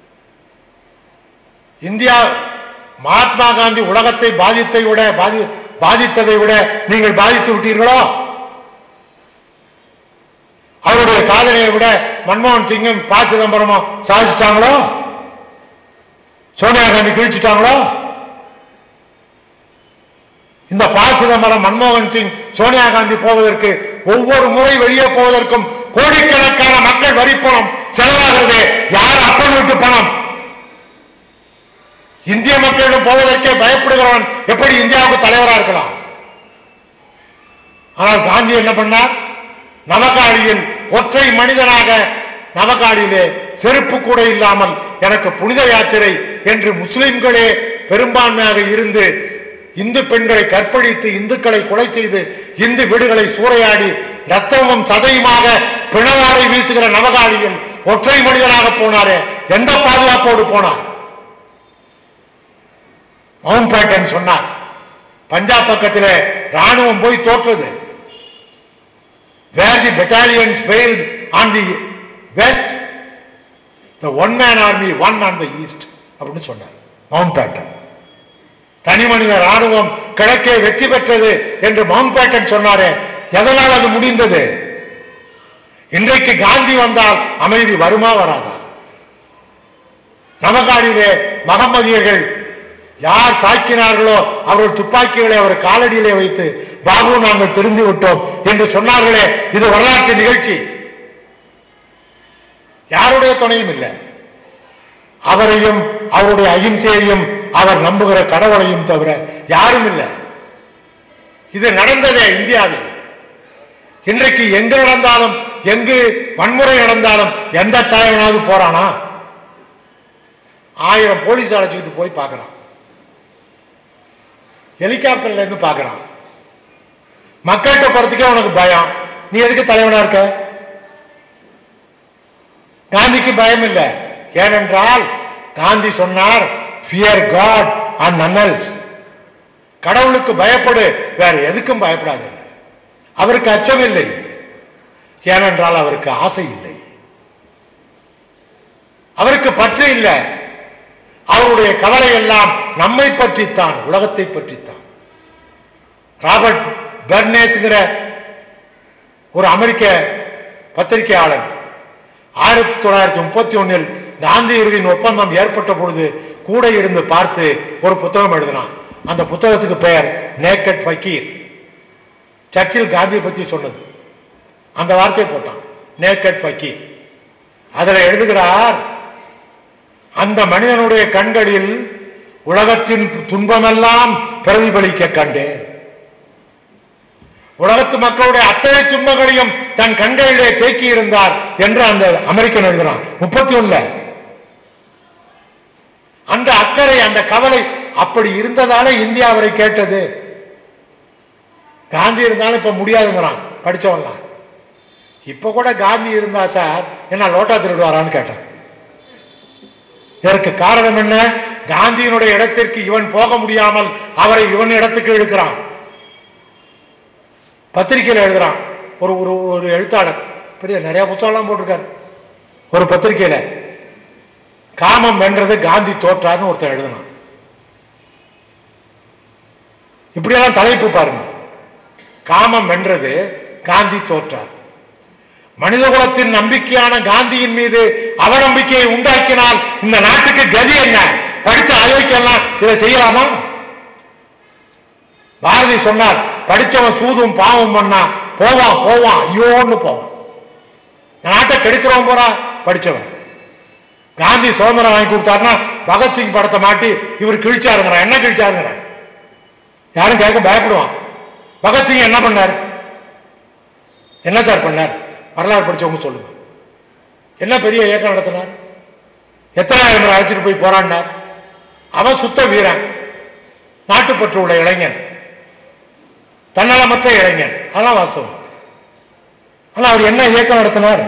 A: இந்தியா மகாத்மா காந்தி உலகத்தை பாதித்தை விட பாதி பாதித்ததை விட நீங்கள் பாதித்து விட்டீர்களோ? அவருடைய சாதனையை விட மன்மோகன் சிங்கும் ப சிதம்பரமும் சாதிச்சிட்டாங்களோ? சோனியா காந்தி கிழிச்சிட்டாங்களோ? இந்த ப சிதம்பரம், மன்மோகன் சிங், சோனியா காந்தி போவதற்கு, ஒவ்வொரு முறை வெளியே போவதற்கும் கோடிக்கணக்கான மக்கள் வரி பணம் செலவாகிறது. யார் அப்பன் வீட்டு பணம்? இந்திய மக்களிடம் போவதற்கே பயப்படுகிறவன் எப்படி இந்தியாவுக்கு தலைவராக இருக்கலாம்? ஆனால் காந்தி என்ன பண்ணார்? நவகாடியில் ஒற்றை மனிதனாக, நவகாடியிலே செருப்பு கூட இல்லாமல் எனக்கு புனித யாத்திரை என்று முஸ்லிம்களே பெரும்பான்மையாக இருந்து இந்து பெண்களை கற்பழித்து, இந்துக்களை கொலை செய்து, இந்து வீடுகளை சூறையாடி ரத்தமும் சதையுமாக பிணவாடை வீசுகிற நவகாடியில் ஒற்றை மனிதனாக போனாரே, எந்த பாதுகாப்போடு போனார்? மவுண்ட் பேட்டன் சொன்னார், பஞ்சாப் பக்கத்திலே ராணுவம் போய் தோற்றது. Where the battalions failed on the west, the one man army won on the east அப்படின்னு சொன்னார் மவுண்ட் பேட்டன். தனி மனித ராணுவம் கிழக்கே வெற்றி பெற்றது என்று மவுண்ட் பேட்டன் சொன்னாரே, எதனால் அது முடிந்தது? இன்றைக்கு காந்தி வந்தால் அமைதி வருமா வராதா? நவகாடியிலே மகம்மதியர்கள் யார் தாக்கினார்களோ அவர்கள் துப்பாக்கிகளை அவர் காலடியிலே வைத்து, பாபு நாங்கள் திரும்பி விட்டோம் என்று சொன்னார்களே, இது வரலாற்று நிகழ்ச்சி. யாருடைய துணையும் இல்லை. அவரையும் அவருடைய அகிம்சையையும் அவர் நம்புகிற கடவுளையும் தவிர யாரும் இல்லை. இது நடந்ததே இந்தியாவில். இன்றைக்கு எங்கு நடந்தாலும், எங்கு வன்முறை நடந்தாலும் எந்த தலைவனாவது போறானா? ஆயிரம் போலீஸ் அழைச்சிக்கிட்டு போய் பார்க்கலாம், ஹெலிகாப்டர்ல இருந்து பார்க்கிறான். மக்கள்கிட்ட போறதுக்கே உனக்கு பயம். நீ எதுக்கு தலைவனா இருக்க? காந்திக்கு பயம் இல்லை. ஏனென்றால் காந்தி சொன்னார், fear God and none else. கடவுளுக்கு பயப்படு, வேற எதுக்கும் பயப்படாது. அவருக்கு அச்சம் இல்லை. ஏனென்றால் அவருக்கு ஆசை இல்லை, அவருக்கு பற்று இல்லை. அவருடைய கவலை எல்லாம் நம்மை பற்றித்தான், உலகத்தை பற்றித்தான். ராபர்ட் பெர்னேஸ்ங்கிற ஒரு அமெரிக்க பத்திரிகையாளர் ஆயிரத்தி தொள்ளாயிரத்தி முப்பத்தி ஒன்னில் காந்தியடிகளின் ஒப்பந்தம் ஏற்பட்ட பொழுது கூட இருந்து பார்த்து ஒரு புத்தகம் எழுதினான். அந்த புத்தகத்துக்கு பெயர் நேக்கட் ஃபக்கீர். சர்ச்சில் காந்தியை பற்றி சொன்னது. அந்த வார்த்தையை போட்டான், நேக்கட் ஃபக்கீர். அதில் எழுதுகிறார், அந்த மனிதனுடைய கண்களில் உலகத்தின் துன்பமெல்லாம் பிரதிபலிக்க கண்டேன். உலகத்து மக்களுடைய அத்தனை துன்பங்களையும் தன் கண்களிலே தேக்கி இருந்தார் என்று அந்த அமெரிக்கன் எழுதுறான். முப்பத்தி ஒண்ணுல அந்த அக்கறை, அந்த கவலை அப்படி இருந்ததால இந்தியா அவரை கேட்டது. காந்தி இருந்தாலும் இப்ப முடியாதுங்கிறான் படிச்சவங்க. இப்ப கூட காந்தி இருந்தா சார் என்ன லோட்டா திருடுவாரான்னு கேட்டார். இதற்கு காரணம் என்ன? காந்தியினுடைய இடத்திற்கு இவன் போக முடியாமல் அவரை இவன் இடத்துக்கு இழுக்கிறான். பத்திரிகையில் எழுதுறான் ஒரு ஒரு எழுத்தாளர், பெரிய நிறைய புத்தகம்லாம் போட்டிருக்காரு. ஒரு பத்திரிகையில காமம் வென்றது காந்தி தோற்றார்னு ஒருத்தர் எழுதினான். இப்படியெல்லாம் தலைப்பு பாருங்க. காமம் வென்றது காந்தி தோற்றார். மனித குலத்தின் நம்பிக்கையான காந்தியின் மீது அவநம்பிக்கையை உண்டாக்கினால் இந்த நாட்டுக்கு கதி என்ன? படிச்ச அயோக்கியெல்லாம் இதை செய்யலாமா? பாரதி சொன்னார், படிச்சவன் சூதும் பாவம் பண்ணா போவான் போவான் ஐயோன்னு போவான். நாட்டை கெடுக்கிறவன் போறா படிச்சவன். காந்தி சுதந்திரம் வாங்கி கொடுத்தாருன்னா பகத்சிங் படத்தை மாட்டி இவர் கிழிச்சாருங்கிறான். என்ன கிழிச்சாருங்கிற யாரும் கேட்க பயப்படுவான். பகத்சிங் என்ன பண்ணார்? என்ன சார் பண்ணார்? வரலாறு படிச்சவங்க சொல்லுங்க. என்ன பெரிய இயக்கம் நடத்தினார்? எத்தனாயிரம் பேர் அழைச்சிட்டு போய் போராடினார். அவன் சுத்த வீரன், நாட்டுப்பற்று உள்ள இளைஞன், தன்னலமற்ற இளைஞன். அதெல்லாம் வாஸ்தவம். ஆனா அவர் என்ன இயக்கம் நடத்தினார்?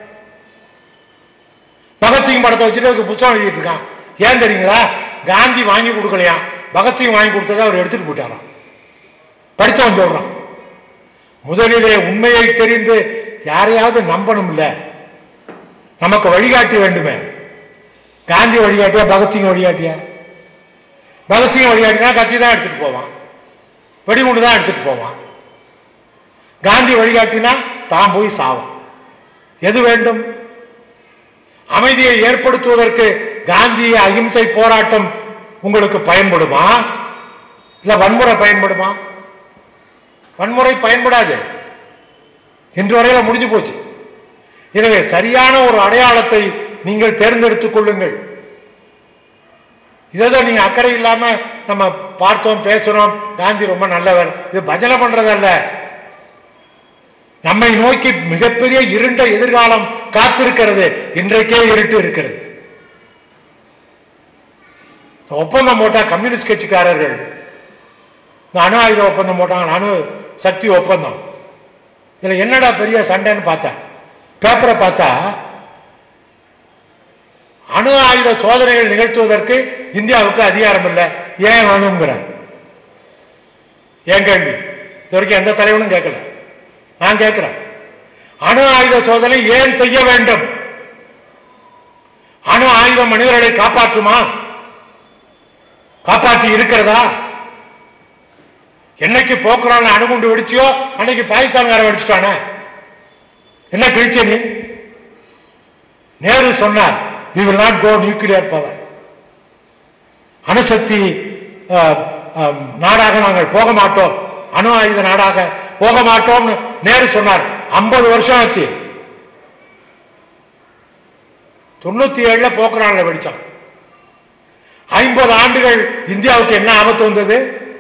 A: பகத்சிங் படத்தை வச்சுட்டு புத்தகம் எழுதிட்டு இருக்கான். ஏன் தெரியுங்களா? காந்தி வாங்கி கொடுக்கலையா, பகத்சிங் வாங்கி கொடுத்ததை அவர் எடுத்துட்டு போயிட்டாராம். படித்தவன் சொல்றான். முதலிலே உண்மையை தெரிந்து யாரையாவது நம்பணும் இல்ல, நமக்கு வழிகாட்டி வேண்டுமே. காந்தி வழிகாட்டியா பகத்சிங் வழிகாட்டியா? பகத்சிங் வழிகாட்டினா கத்தி தான் எடுத்துட்டு போவான், வெடிகுண்டு தான் எடுத்துட்டு போவான். காந்தி வழிகாட்டினா தான் போய் சாவும். எது வேண்டும்? அமைதியை ஏற்படுத்துவதற்கு காந்தி அகிம்சை போராட்டம் உங்களுக்கு பயன்படுமா? இல்ல வன்முறை பயன்படுமா? வன்முறை பயன்படாது. இன்று வரையில முடிஞ்சு போச்சு. எனவே சரியான ஒரு அடையாளத்தை நீங்கள் தேர்ந்தெடுத்துக் கொள்ளுங்கள். இதான் நீங்க அக்கறை இல்லாம நம்ம பார்த்தோம் பேசுறோம், காந்தி ரொம்ப நல்லவர், இது பஜனை பண்றதல்ல. நம்மை நோக்கி மிகப்பெரிய இருண்ட எதிர்காலம் காத்திருக்கிறது. இன்றைக்கே இருட்டு இருக்கிறது. ஒப்பந்தம் போட்டா கம்யூனிஸ்ட் கட்சிக்காரர்கள் அணு ஆயுத ஒப்பந்தம் போட்டாங்க, அணு சக்தி ஒப்பந்தம். இதுல என்னடா பெரிய சண்டைன்னு பார்த்தா, பேப்பரை பார்த்தா அணு ஆயுத சோதனைகள் நிகழ்த்துவதற்கு இந்தியாவுக்கு அதிகாரம் இல்லை, ஏன் வேணுங்கிற ஏன் கேள்வி. இது வரைக்கும் எந்த தலைவனும் கேட்கல, நான் கேட்கிறேன். அணு ஆயுத சோதனை ஏன் செய்ய வேண்டும்? அணு ஆயுதம் மனிதர்களை காப்பாற்றுமா? காப்பாற்றி இருக்கிறதா? என்னைக்கு போக்குறான் அணுகுண்டு வெடிச்சியோ அன்னைக்கு பாகிஸ்தான்கார வெடிச்சுட்டானே. என்ன கிழிச்ச நீ? நேரு சொன்னார், we will not go nuclear power. அணுசக்தி நாடாக நாங்கள் போக மாட்டோம், அணு ஆயுத நாடாக போக மாட்டோம் நேரு சொன்னார். ஐம்பது வருஷம் ஆச்சு. தொண்ணூத்தி ஏழுல போக்குறான்ல வெடிச்சான். ஐம்பது ஆண்டுகள் இந்தியாவுக்கு என்ன ஆபத்து வந்தது?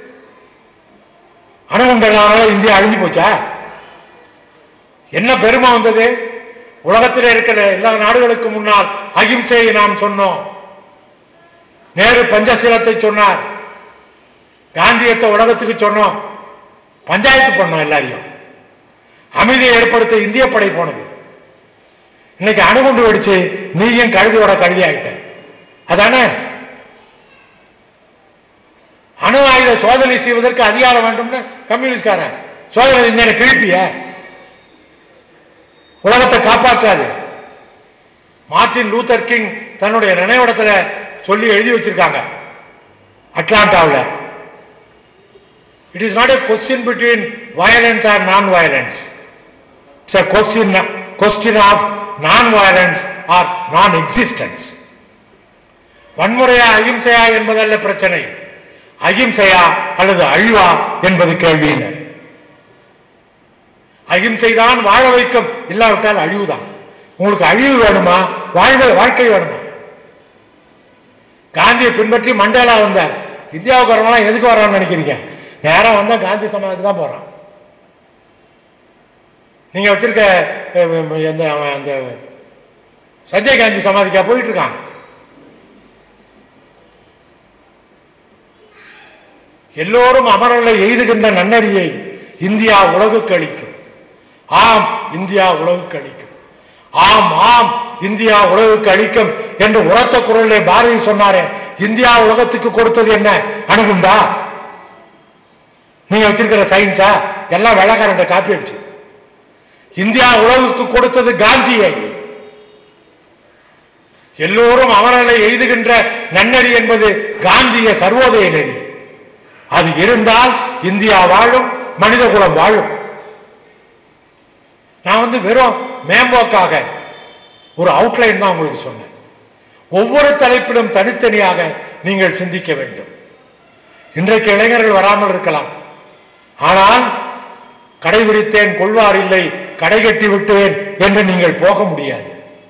A: அணுகுண்டனால இந்தியா அழிஞ்சு போச்சா? என்ன பெருமை வந்தது? உலகத்தில் இருக்கிற எல்லா நாடுகளுக்கு முன்னால் அகிம்சையை நாம் சொன்னோம். நேரு பஞ்சசீலத்தை சொன்னார், காந்தியத்தை உலகத்துக்கு சொன்னோம், பஞ்சாயத்து பண்ணோம் எல்லாரையும். அமைதியை ஏற்படுத்த இந்திய படை போனது. இன்னைக்கு அணுகுண்டு வெடிச்சு நீயும் கழுதியோட கழுதி ஆகிட்ட. அதானே? அணு ஆயுத சோதனை செய்வதற்கு அதிகாரம் வேண்டும்னு கம்யூனிஸ்ட்காரன் சோதனை செஞ்ச கிழிப்பிய உலகத்தை காப்பாற்றாது. மார்ட்டின் லூத்தர் கிங் தன்னுடைய நினைவிடத்துல சொல்லி எழுதி வச்சிருக்காங்க அட்லாண்டாவில். It is not a question between violence or non violence. It's a question, question of non-violence or non-existence. வன்முறையா அகிம்சையா என்பதல்ல பிரச்சனை, அகிம்சையா அல்லது அழிவா என்பது கேள்வியினர். அகிம்சை தான் வாழ வைக்கும், இல்லாவிட்டால் அழிவுதான். உங்களுக்கு அழிவு வேணுமா, வாழ்வை வாழ்க்கை வேணுமா? காந்தியை பின்பற்றி மண்டேலா வந்தார். இந்தியாவுக்கு வரவங்களாம் எதுக்கு வரான்னு நினைக்கிறீங்க? நேரம் வந்தா காந்தி சமாதிக்கு தான் போறான். நீங்க வச்சிருக்க அந்த சஞ்சய் காந்தி சமாதிக்கா போயிட்டு இருக்காங்க. எல்லோரும் அமரர்களை எய்துகின்ற நன்னறியை இந்தியா உலகுக்கு அளிக்கும். ஆம், இந்தியா உலகுக்கு அளிக்கும். ஆம் ஆம் இந்தியா உலகுக்கு அளிக்கும் என்று உரத்த குரலிலே பாரதி சொன்னாரே, இந்தியா உலகத்துக்கு கொடுத்தது என்ன? அணுகுண்டா? நீங்க வச்சிருக்கிற சயின்ஸா? எல்லாம் வெள்ளக்காரன் காப்பி அடிச்சு. இந்தியா உலகுக்கு கொடுத்தது காந்தியை. எல்லோரும் அமரர்களை எய்துகின்ற நன்னறி என்பது காந்திய சர்வோதய நெறி. அது இருந்தால் இந்தியா வாழும், மனித குலம் வாழும். நான் வந்து வெறும் மேம்போக்காக ஒரு அவுட்லைன் தான் உங்களுக்கு சொன்னேன். ஒவ்வொரு தலைப்பிலும் தனித்தனியாக நீங்கள் சிந்திக்க வேண்டும். இன்றைக்கு இளைஞர்கள் வராமல் இருக்கலாம், ஆனால் கடைபிடித்தேன் கொள்வார் இல்லை, கடை கட்டி விட்டுவேன் என்று நீங்கள் போக முடியாது.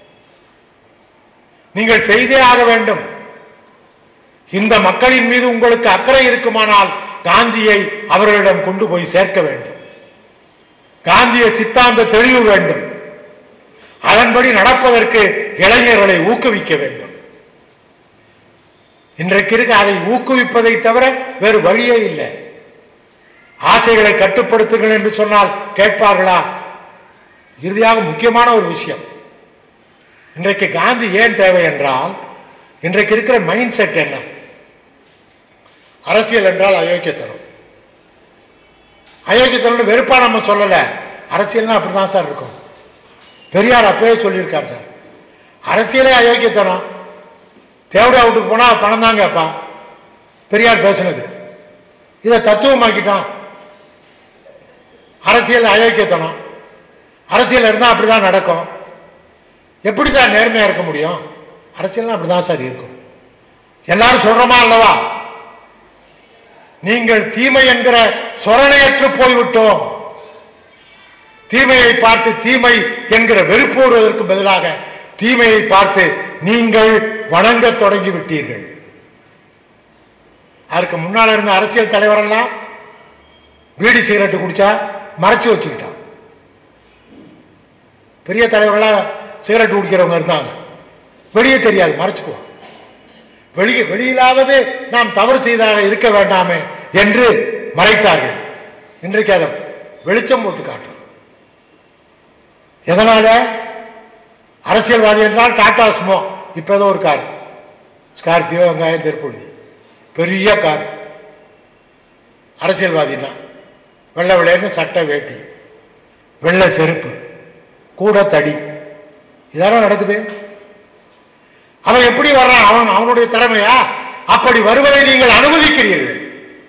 A: நீங்கள் செய்தே ஆக வேண்டும். இந்த மக்களின் மீது உங்களுக்கு அக்கறை இருக்குமானால் காந்தியை அவர்களிடம் கொண்டு போய் சேர்க்க வேண்டும். காந்திய சித்தாந்த தெளிவு வேண்டும். அதன்படி நடப்பதற்கு இளைஞர்களை ஊக்குவிக்க வேண்டும். இன்றைக்கு இருக்க அதை ஊக்குவிப்பதை தவிர வேறு வழியே இல்லை. ஆசைகளை கட்டுப்படுத்துங்கள் என்று சொன்னால் கேட்பார்களா? இறுதியாக முக்கியமான ஒரு விஷயம், இன்றைக்கு காந்தி ஏன் தேவை என்றால், இன்றைக்கு இருக்கிற மைண்ட் செட் என்ன? அரசியல் என்றால் அயோக்கியத்தனம். அயோக்கியத்தனம் வெறுப்பா நம்ம சொல்லல, அரசியல்னா அப்படிதான் சார் இருக்கும். பெரியார் அப்பவே சொல்லியிருக்கார் சார், அரசியலே அயோக்கியத்தனம். தேவடா வீட்டுக்கு போனா பணம் தான் கேட்பான். பெரியார் பேசினது இதை தத்துவமாக்கிட்டான். அரசியல் அயோக்கியத்தனம், அரசியல் இருந்தால் அப்படிதான் நடக்கும். எப்படி சார் நேர்மையா இருக்க முடியும்? அரசியல்னா அப்படிதான் சார் இருக்கும். எல்லாரும் சொல்றோமா அல்லவா? நீங்கள் தீமை என்கிற சொரணையற்று போய்விட்டோம். தீமையை பார்த்து தீமை என்கிற வெறுப்பு வருவதற்கு பதிலாக தீமையை பார்த்து நீங்கள் வணங்க தொடங்கி விட்டீர்கள். அதுக்கு முன்னால் இருந்த அரசியல் தலைவரெல்லாம் பீடி சிகரெட்டு குடிச்சா மறைச்சு வச்சுக்கிட்டான். பெரிய தலைவர்களாக சிகரெட் குடிக்கிறவங்க இருந்தாங்க, வெளியே தெரியாது, மறைச்சுக்குவான். வெளியே வெளியிலாவது நாம் தவறு செய்தாக இருக்க வேண்டாமே என்று மறைத்தார்கள். இன்றைக்கு அதை வெளிச்சம் போட்டு காட்டுறோம். எதனால? அரசியல்வாதி என்றால் டாடா சுமோ, இப்ப ஏதோ ஒரு கார், ஸ்கார்பியோ, வெங்காயம், திருப்பொழி, பெரிய கார். அரசியல்வாதினா வெள்ளை விளையாண்டு சட்டை வேட்டி, வெள்ளை செருப்பு, கூட தடி, இதெல்லாம் நடக்குது. அவன் எப்படி வர்றான்? அவன் அவனுடைய திறமையா? அப்படி வருவதை நீங்கள் அனுமதிக்கிறீர்கள்,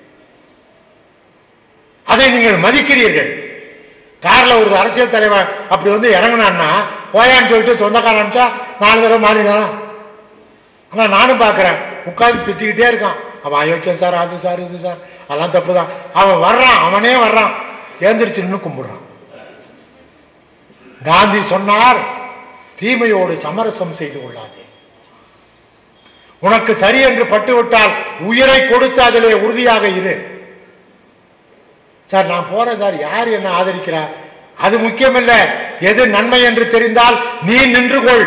A: அதை நீங்கள் மதிக்கிறீர்கள். கார்ல ஒரு அரசியல் தலைவர் அப்படி வந்து இறங்கினான்னா போயான்னு சொல்லிட்டு சொந்தக்காரன் அனுப்பிச்சா நாலு தடவை மாறினான். ஆனா நானும் பாக்குறேன், உட்காந்து திட்டிக்கிட்டே இருக்கான். அவன் அயோக்கியம் சார், அது சார், இது சார், அதெல்லாம் தப்பு தான். அவன் வர்றான், அவனே வர்றான், ஏந்திரிச்சு நின்று கும்பிடுறான். காந்தி சொன்னார், தீமையோடு சமரசம் செய்து கொள்ளாதே. உனக்கு சரி என்று பட்டுவிட்டால் உயிரை கொடுத்து அதிலே உறுதியாக இரு. சார் நான் போறேன் சார், யார் என்ன ஆதரிக்கிறார் அது முக்கியமில்ல, எது நன்மை என்று தெரிந்தால் நீ நின்று கொள்.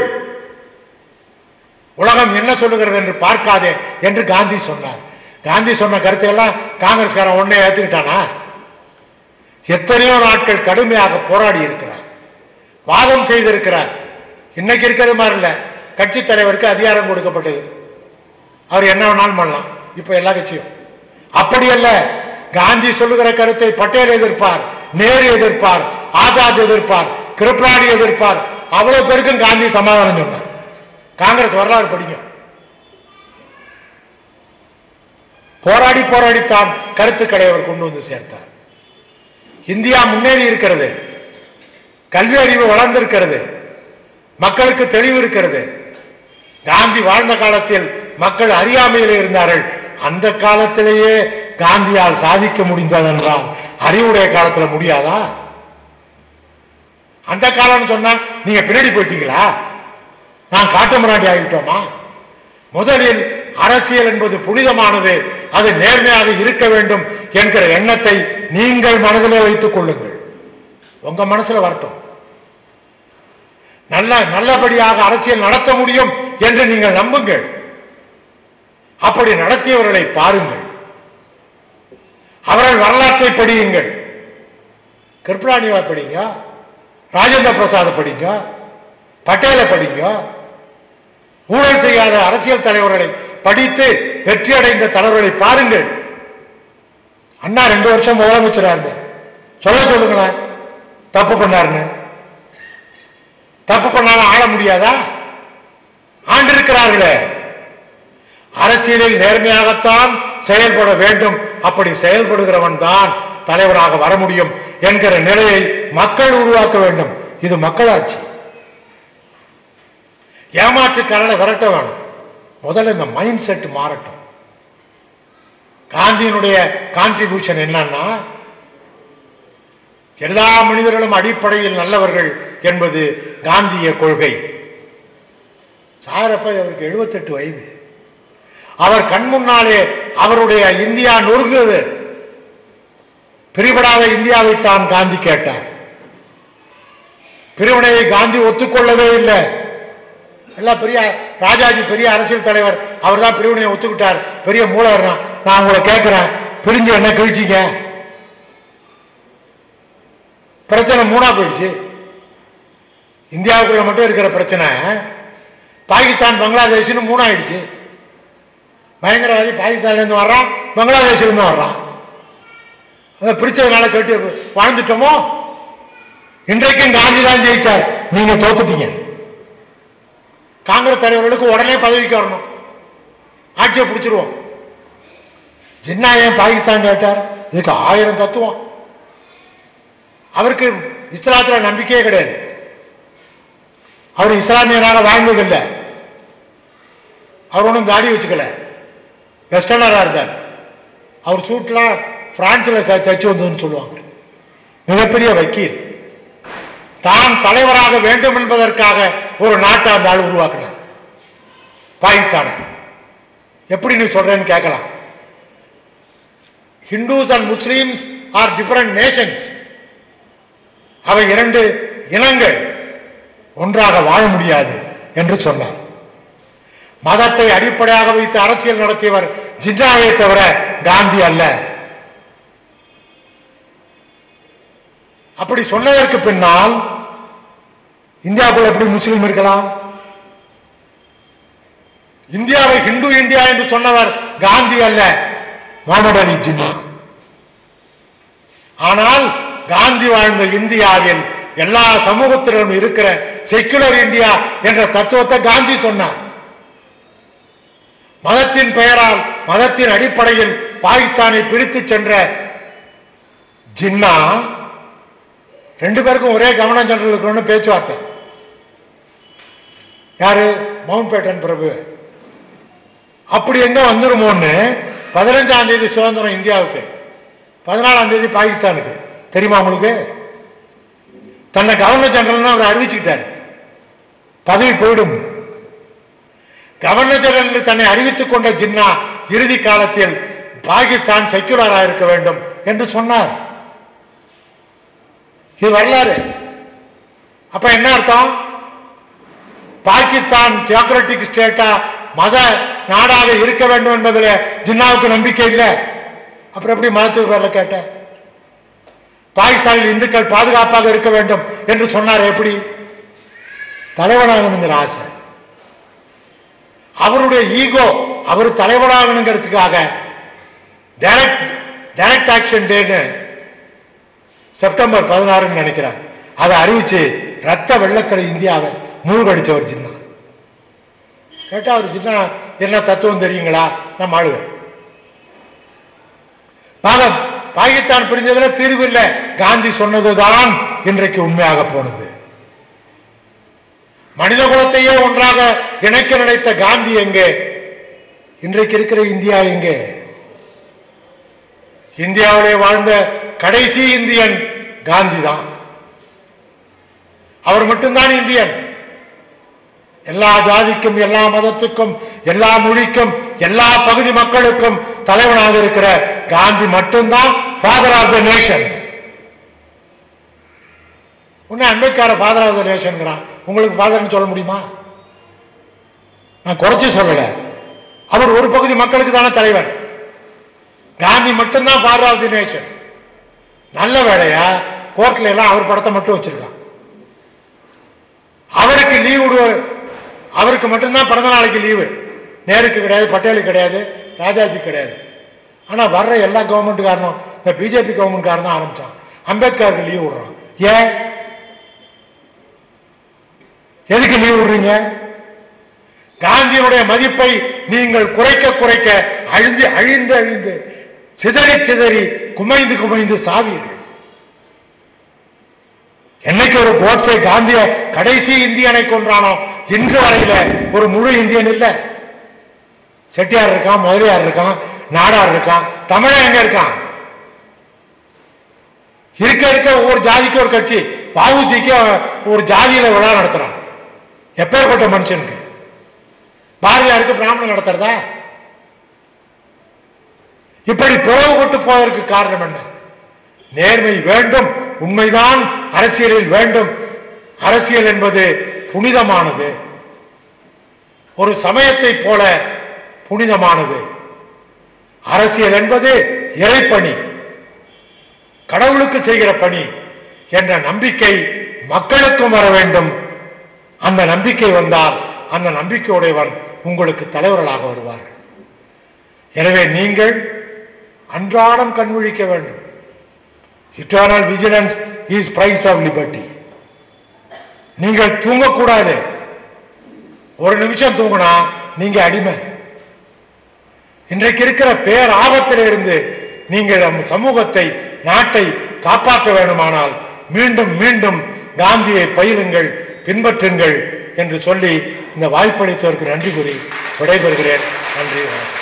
A: உலகம் என்ன சொல்லுகிறது என்று பார்க்காதே என்று காந்தி சொன்னார். காந்தி சொன்ன கருத்தை எல்லாம் காங்கிரஸ்காரன் ஒன்னே ஏத்துக்கிட்டானா? எத்தனையோ நாட்கள் கடுமையாக போராடி இருக்கிறார், வாதம் செய்திருக்கிறார். இன்னைக்கு இருக்கிறது மாதிரி இல்ல, கட்சி தலைவருக்கு அதிகாரம் கொடுக்கப்பட்டது, அவர் என்ன வேணாலும் பண்ணலாம். இப்ப எல்லா கட்சியும் அப்படி அல்ல. காந்தி சொல்லுகிற கருத்தை பட்டேல் எதிர்ப்பார், நேரு எதிர்ப்பார், ஆசாத் எதிர்ப்பார், கிருப்லானி எதிர்ப்பார். அவ்வளவு பேருக்கும் காந்தி சமாதானம் சொன்னார். காங்கிரஸ் வரலாறு படிங்க. போராடி போராடித்தான் கருத்துக்களை அவர் கொண்டு வந்து சேர்த்தார். இந்தியா முன்னேறி இருக்கிறது. கல்வி அறிவு வளர்ந்திருக்கிறது, மக்களுக்கு தெளிவு இருக்கிறது. காந்தி வாழ்ந்த காலத்தில் மக்கள் அறியாமையில் இருந்தார்கள். அந்த காலத்திலேயே காந்தியால் சாதிக்க முடிந்ததென்றால் அறிவுடைய காலத்துல முடியாதா? அந்த காலம் சொன்னா நீங்க பின்னாடி போயிட்டீங்களா? நான் காட்டுமிராண்டி ஆகிட்டோமா? முதலில் அரசியல் என்பது புனிதமானது, அது நேர்மையாக இருக்க வேண்டும் என்கிற எண்ணத்தை நீங்கள் மனதிலே வைத்துக் கொள்ளுங்கள். உங்க மனசுல வரட்டும். நல்ல நல்லபடியாக அரசியல் நடத்த முடியும் என்று நீங்கள் நம்புங்கள். அப்படி நடத்தியவர்களை பாருங்கள், அவர்கள் வரலாற்றை படியுங்கள். கிருப்லானிவா படிங்க, ராஜேந்திர பிரசாத் படிங்க, பட்டேலை படிங்க. ஊழல் செய்யாத அரசியல் தலைவர்களை படித்து வெற்றி அடைந்த தலைவர்களை பாருங்கள். அண்ணா ரெண்டு வருஷம் முதலமைச்சரா இருந்த, சொல்ல சொல்லுங்களேன் தப்பு பண்ணாருன்னு. தப்பு பண்ணாலும் ஆள முடியாதா? ஆண்டிருக்கிறார்களே. அரசியலில் நேர்மையாகத்தான் செயல்பட வேண்டும். அப்படி செயல்படுகிறவன் தான் தலைவராக வர முடியும் என்கிற நிலையை மக்கள் உருவாக்க வேண்டும். இது மக்களாட்சி. ஏமாற்றுக்காரனை விரட்ட வேணும். முதல்ல இந்த மைண்ட் செட் மாறட்டும். காந்தியினுடைய கான்ட்ரிபியூஷன் என்னன்னா, எல்லா மனிதர்களும் அடிப்படையில் நல்லவர்கள் என்பது காந்திய கொள்கை. சாரப்ப அவருக்கு எழுபத்தி எட்டு வயது. அவர் கண் முன்னாலே அவருடைய இந்தியா நொறுங்குது. பிரிவிடாத இந்தியாவை தான் காந்தி கேட்டார். பிரிவினையை காந்தி ஒத்துக்கொள்ளவே இல்லை. எல்லாம் பெரிய ராஜாஜி பெரிய அரசியல் தலைவர், அவர் தான் பிரிவினையை ஒத்துக்கிட்டார். பெரிய மூலவர். நான் உங்களை கேட்கிறேன், பிரிஞ்சு என்ன கழிச்சிங்க? பிரச்சனை மூணா போயிடுச்சு. இந்தியாவுக்குள்ள மட்டும் இருக்கிற பிரச்சனை பாகிஸ்தான் பங்களாதேஷ்னு மூணாயிடுச்சு. பயங்கரவாதி பாகிஸ்தான்ல இருந்து வர்றான், பங்களாதேஷ்ல இருந்து வர்றான். பிரிச்சதுனால கேட்டு வாழ்ந்துட்டோமோ? இன்றைக்கும் காந்தி தான் ஜெயிச்சார், நீங்க தோத்துட்டீங்க. காங்கிரஸ் தலைவர்களுக்கு உடனே பதவிக்கு வரணும், ஆட்சியை பிடிச்சிருவோம். ஜின்னா ஏன் பாகிஸ்தான் கேட்டார்? இதுக்கு ஆயிரம் தத்துவம். அவருக்கு இஸ்லாத்துல நம்பிக்கையே கிடையாது. அவர் இஸ்லாமியனாக வாழ்ந்ததில்லை. அவர் ஒன்றும் தாடி வச்சுக்கல, வெஸ்டர்னரா இருந்தார். அவர் சூட்லாம் பிரான்ஸ்ல தச்சு வந்ததுன்னு சொல்லுவாங்க. மிகப்பெரிய வக்கீல். தான் தலைவராக வேண்டும் என்பதற்காக ஒரு நாட்டை அந்த ஆள் உருவாக்கினார், பாகிஸ்தானை. எப்படி நீ சொல்றேன்னு கேட்கலாம். Hindus and Muslims are different nations. அவை இரண்டு இனங்கள், ஒன்றாக வாழ முடியாது என்று சொன்னார். மதத்தை அடிப்படையாக வைத்து அரசியல் நடத்தியவர் ஜின்னாவை தவிர காந்தி அல்ல. அப்படி சொன்னதற்கு பின்னால் இந்தியாவுக்குள்ள எப்படி முஸ்லீம் இருக்கலாம்? இந்தியாவை ஹிந்து இந்தியா என்று சொன்னவர் காந்தி அல்ல, முகமது அலி ஜின்னா. ஆனால் காந்தி வாழ்ந்த இந்தியாவில் எல்லா சமூகத்திலும் இருக்கிற செக்குலர் இந்தியா என்ற தத்துவத்தை காந்தி சொன்னார். மதத்தின் பெயரால், மதத்தின் அடிப்படையில் பாகிஸ்தானை பிரித்து சென்ற ஜின்னா ரெண்டு பேருக்கும் ஒரே கவனம் சென்றதுக்கு பேச்சுவார்த்தை. யாரு? மவுண்ட் பேட்டன் பிரபு. அப்படி எங்க வந்துருமோன்னு பதினஞ்சாம் தேதி சுதந்திரம் இந்தியாவுக்கு, பதினாலாம் தேதி பாகிஸ்தானுக்கு. தெரியுமா உங்களுக்கு? தன்னை கவர்னர் ஜெனரல் அவர் அறிவிச்சுக்கிட்டார், பதவி போயிடும். கவர்னர் ஜெனரல் தன்னை அறிவித்துக் கொண்ட ஜின்னா இறுதி காலத்தில் பாகிஸ்தான் செக்குலராக இருக்க வேண்டும் என்று சொன்னார். இது வரலாறு. அப்ப என்ன அர்த்தம்? பாகிஸ்தான் தியோக்ரட்டிக் ஸ்டேட்டா மத நாடாக இருக்க வேண்டும் என்பதில் ஜின்னாவுக்கு நம்பிக்கை இல்லை. அப்புறம் எப்படி மதத்துக்கு பேர்ல கேட்ட? பாகிஸ்தானில் இந்துக்கள் பாதுகாப்பாக இருக்க வேண்டும் என்று சொன்னார். எப்படி? தலைவனாகணுங்கிற ஆசை, அவருடைய ஈகோ. அவர் தலைவனாகணுங்கிறதுக்காக டைரக்ட் டைரக்ட் ஆக்ஷன் டேன்னு செப்டம்பர் பதினாறுன்னு நினைக்கிறார், அதை அறிவிச்சு ரத்த வெள்ளத்தில் இந்தியாவை மூழ்கடிச்சவர் ஜின்னா. கேட்டா அவர் ஜின்னா என்ன தத்துவம் தெரியுங்களா? நம்ம ஆளுவர். பாகிஸ்தான் பிரிஞ்சதுல தீர்வு இல்லை. காந்தி சொன்னதுதான் இன்றைக்கு உண்மையாக போனது. மனித குலத்தையே ஒன்றாக இணைக்க நினைத்த காந்தி எங்கே? இன்றைக்கு இருக்கிற இந்தியா எங்கே? இந்தியாவிலே வாழ்ந்த கடைசி இந்தியன் காந்தி தான். அவர் மட்டும்தான் இந்தியன். எல்லா ஜாதிக்கும், எல்லா மதத்துக்கும், எல்லா மொழிக்கும், எல்லா பகுதி மக்களுக்கும் தலைவனாக இருக்கிற காந்தி மட்டும்தான் ஃபாதர் ஆஃப் த நேஷன். உன்ன Ambedkar father of the nation. உங்களுக்கு ஃபாதர்னு சொல்ல முடியுமா? நான் குறைச்சி சொல்லல. அவர் ஒரு பகுதி மக்களுக்கு தானே தலைவர். காந்தி மட்டும்தான் ஃபாதர் ஆஃப் தி நேஷன். நல்ல வேலையா கோர்ட்ல எல்லாம் அவர் படத்தை மட்டும் வச்சிருக்கான். அவருக்கு லீவு விடுவ, அவருக்கு மட்டும்தான் பிறந்த நாளைக்கு லீவு. நேருக்கு கிடையாது, பட்டேலுக்கு கிடையாது, ராஜாஜி கிடையாது. ஆனா வர்ற எல்லா கவர்மெண்ட்டுக்காரனும் இந்த பிஜேபி கவர்மெண்ட்காரன் தான் ஆரம்பிச்சான். அம்பேத்கருக்கு லீவ் விடுறான். ஏன்? எதுக்கு லீவ் விடுறீங்க? காந்தியினுடைய மதிப்பை நீங்கள் குறைக்க குறைக்க அழிந்து அழிந்து அழிந்து சிதறி சிதறி குமைந்து குமைந்து சாவீர்கள். என்னைக்கு ஒரு கோட்ஸை காந்திய கடைசி இந்தியனை கொன்றானோ இன்று வரையில ஒரு முழு இந்தியன் இல்ல. செட்டியார் இருக்கான், முதலியார் இருக்கான், நாடார் இருக்கான், தமிழன் எங்க இருக்கான்? இருக்க இருக்க ஒவ்வொரு ஜாதிக்கு ஒரு கட்சி. பாவுசிக்கு ஒரு ஜாதியில விழா நடத்துறான். எப்பேற்பட்ட மனுஷனுக்கு? பாரதியாருக்கு பிராமணன் நடத்துறதா? இப்படி பிளவுபட்டு போவதற்கு காரணம் என்ன? நேர்மை வேண்டும், உண்மைதான் அரசியலில் வேண்டும். அரசியல் என்பது புனிதமானது, ஒரு சமயத்தை போல புனிதமானது. அரசியல் என்பது இறைப்பணி, கடவுளுக்கு செய்கிற பணி என்ற நம்பிக்கை மக்களுக்கும் வர வேண்டும். அந்த நம்பிக்கை வந்தால் அந்த நம்பிக்கையுடையவன் உங்களுக்கு தலைவர்களாக வருவார்கள். எனவே நீங்கள் அன்றாடம் கண்விழிக்க வேண்டும். Eternal vigilance is price of liberty. நீங்கள் தூங்கக்கூடாது. ஒரு நிமிஷம் தூங்கினா நீங்க அடிமை. இன்றைக்கு இருக்கிற பேர் ஆபத்தில் இருந்து நீங்கள் நம் சமூகத்தை, நாட்டை காப்பாற்ற வேண்டுமானால் மீண்டும் மீண்டும் காந்தியை பயிலுங்கள், பின்பற்றுங்கள் என்று சொல்லி இந்த வாய்ப்பளித்தவருக்கு நன்றி கூறி விடைபெறுகிறேன். நன்றி.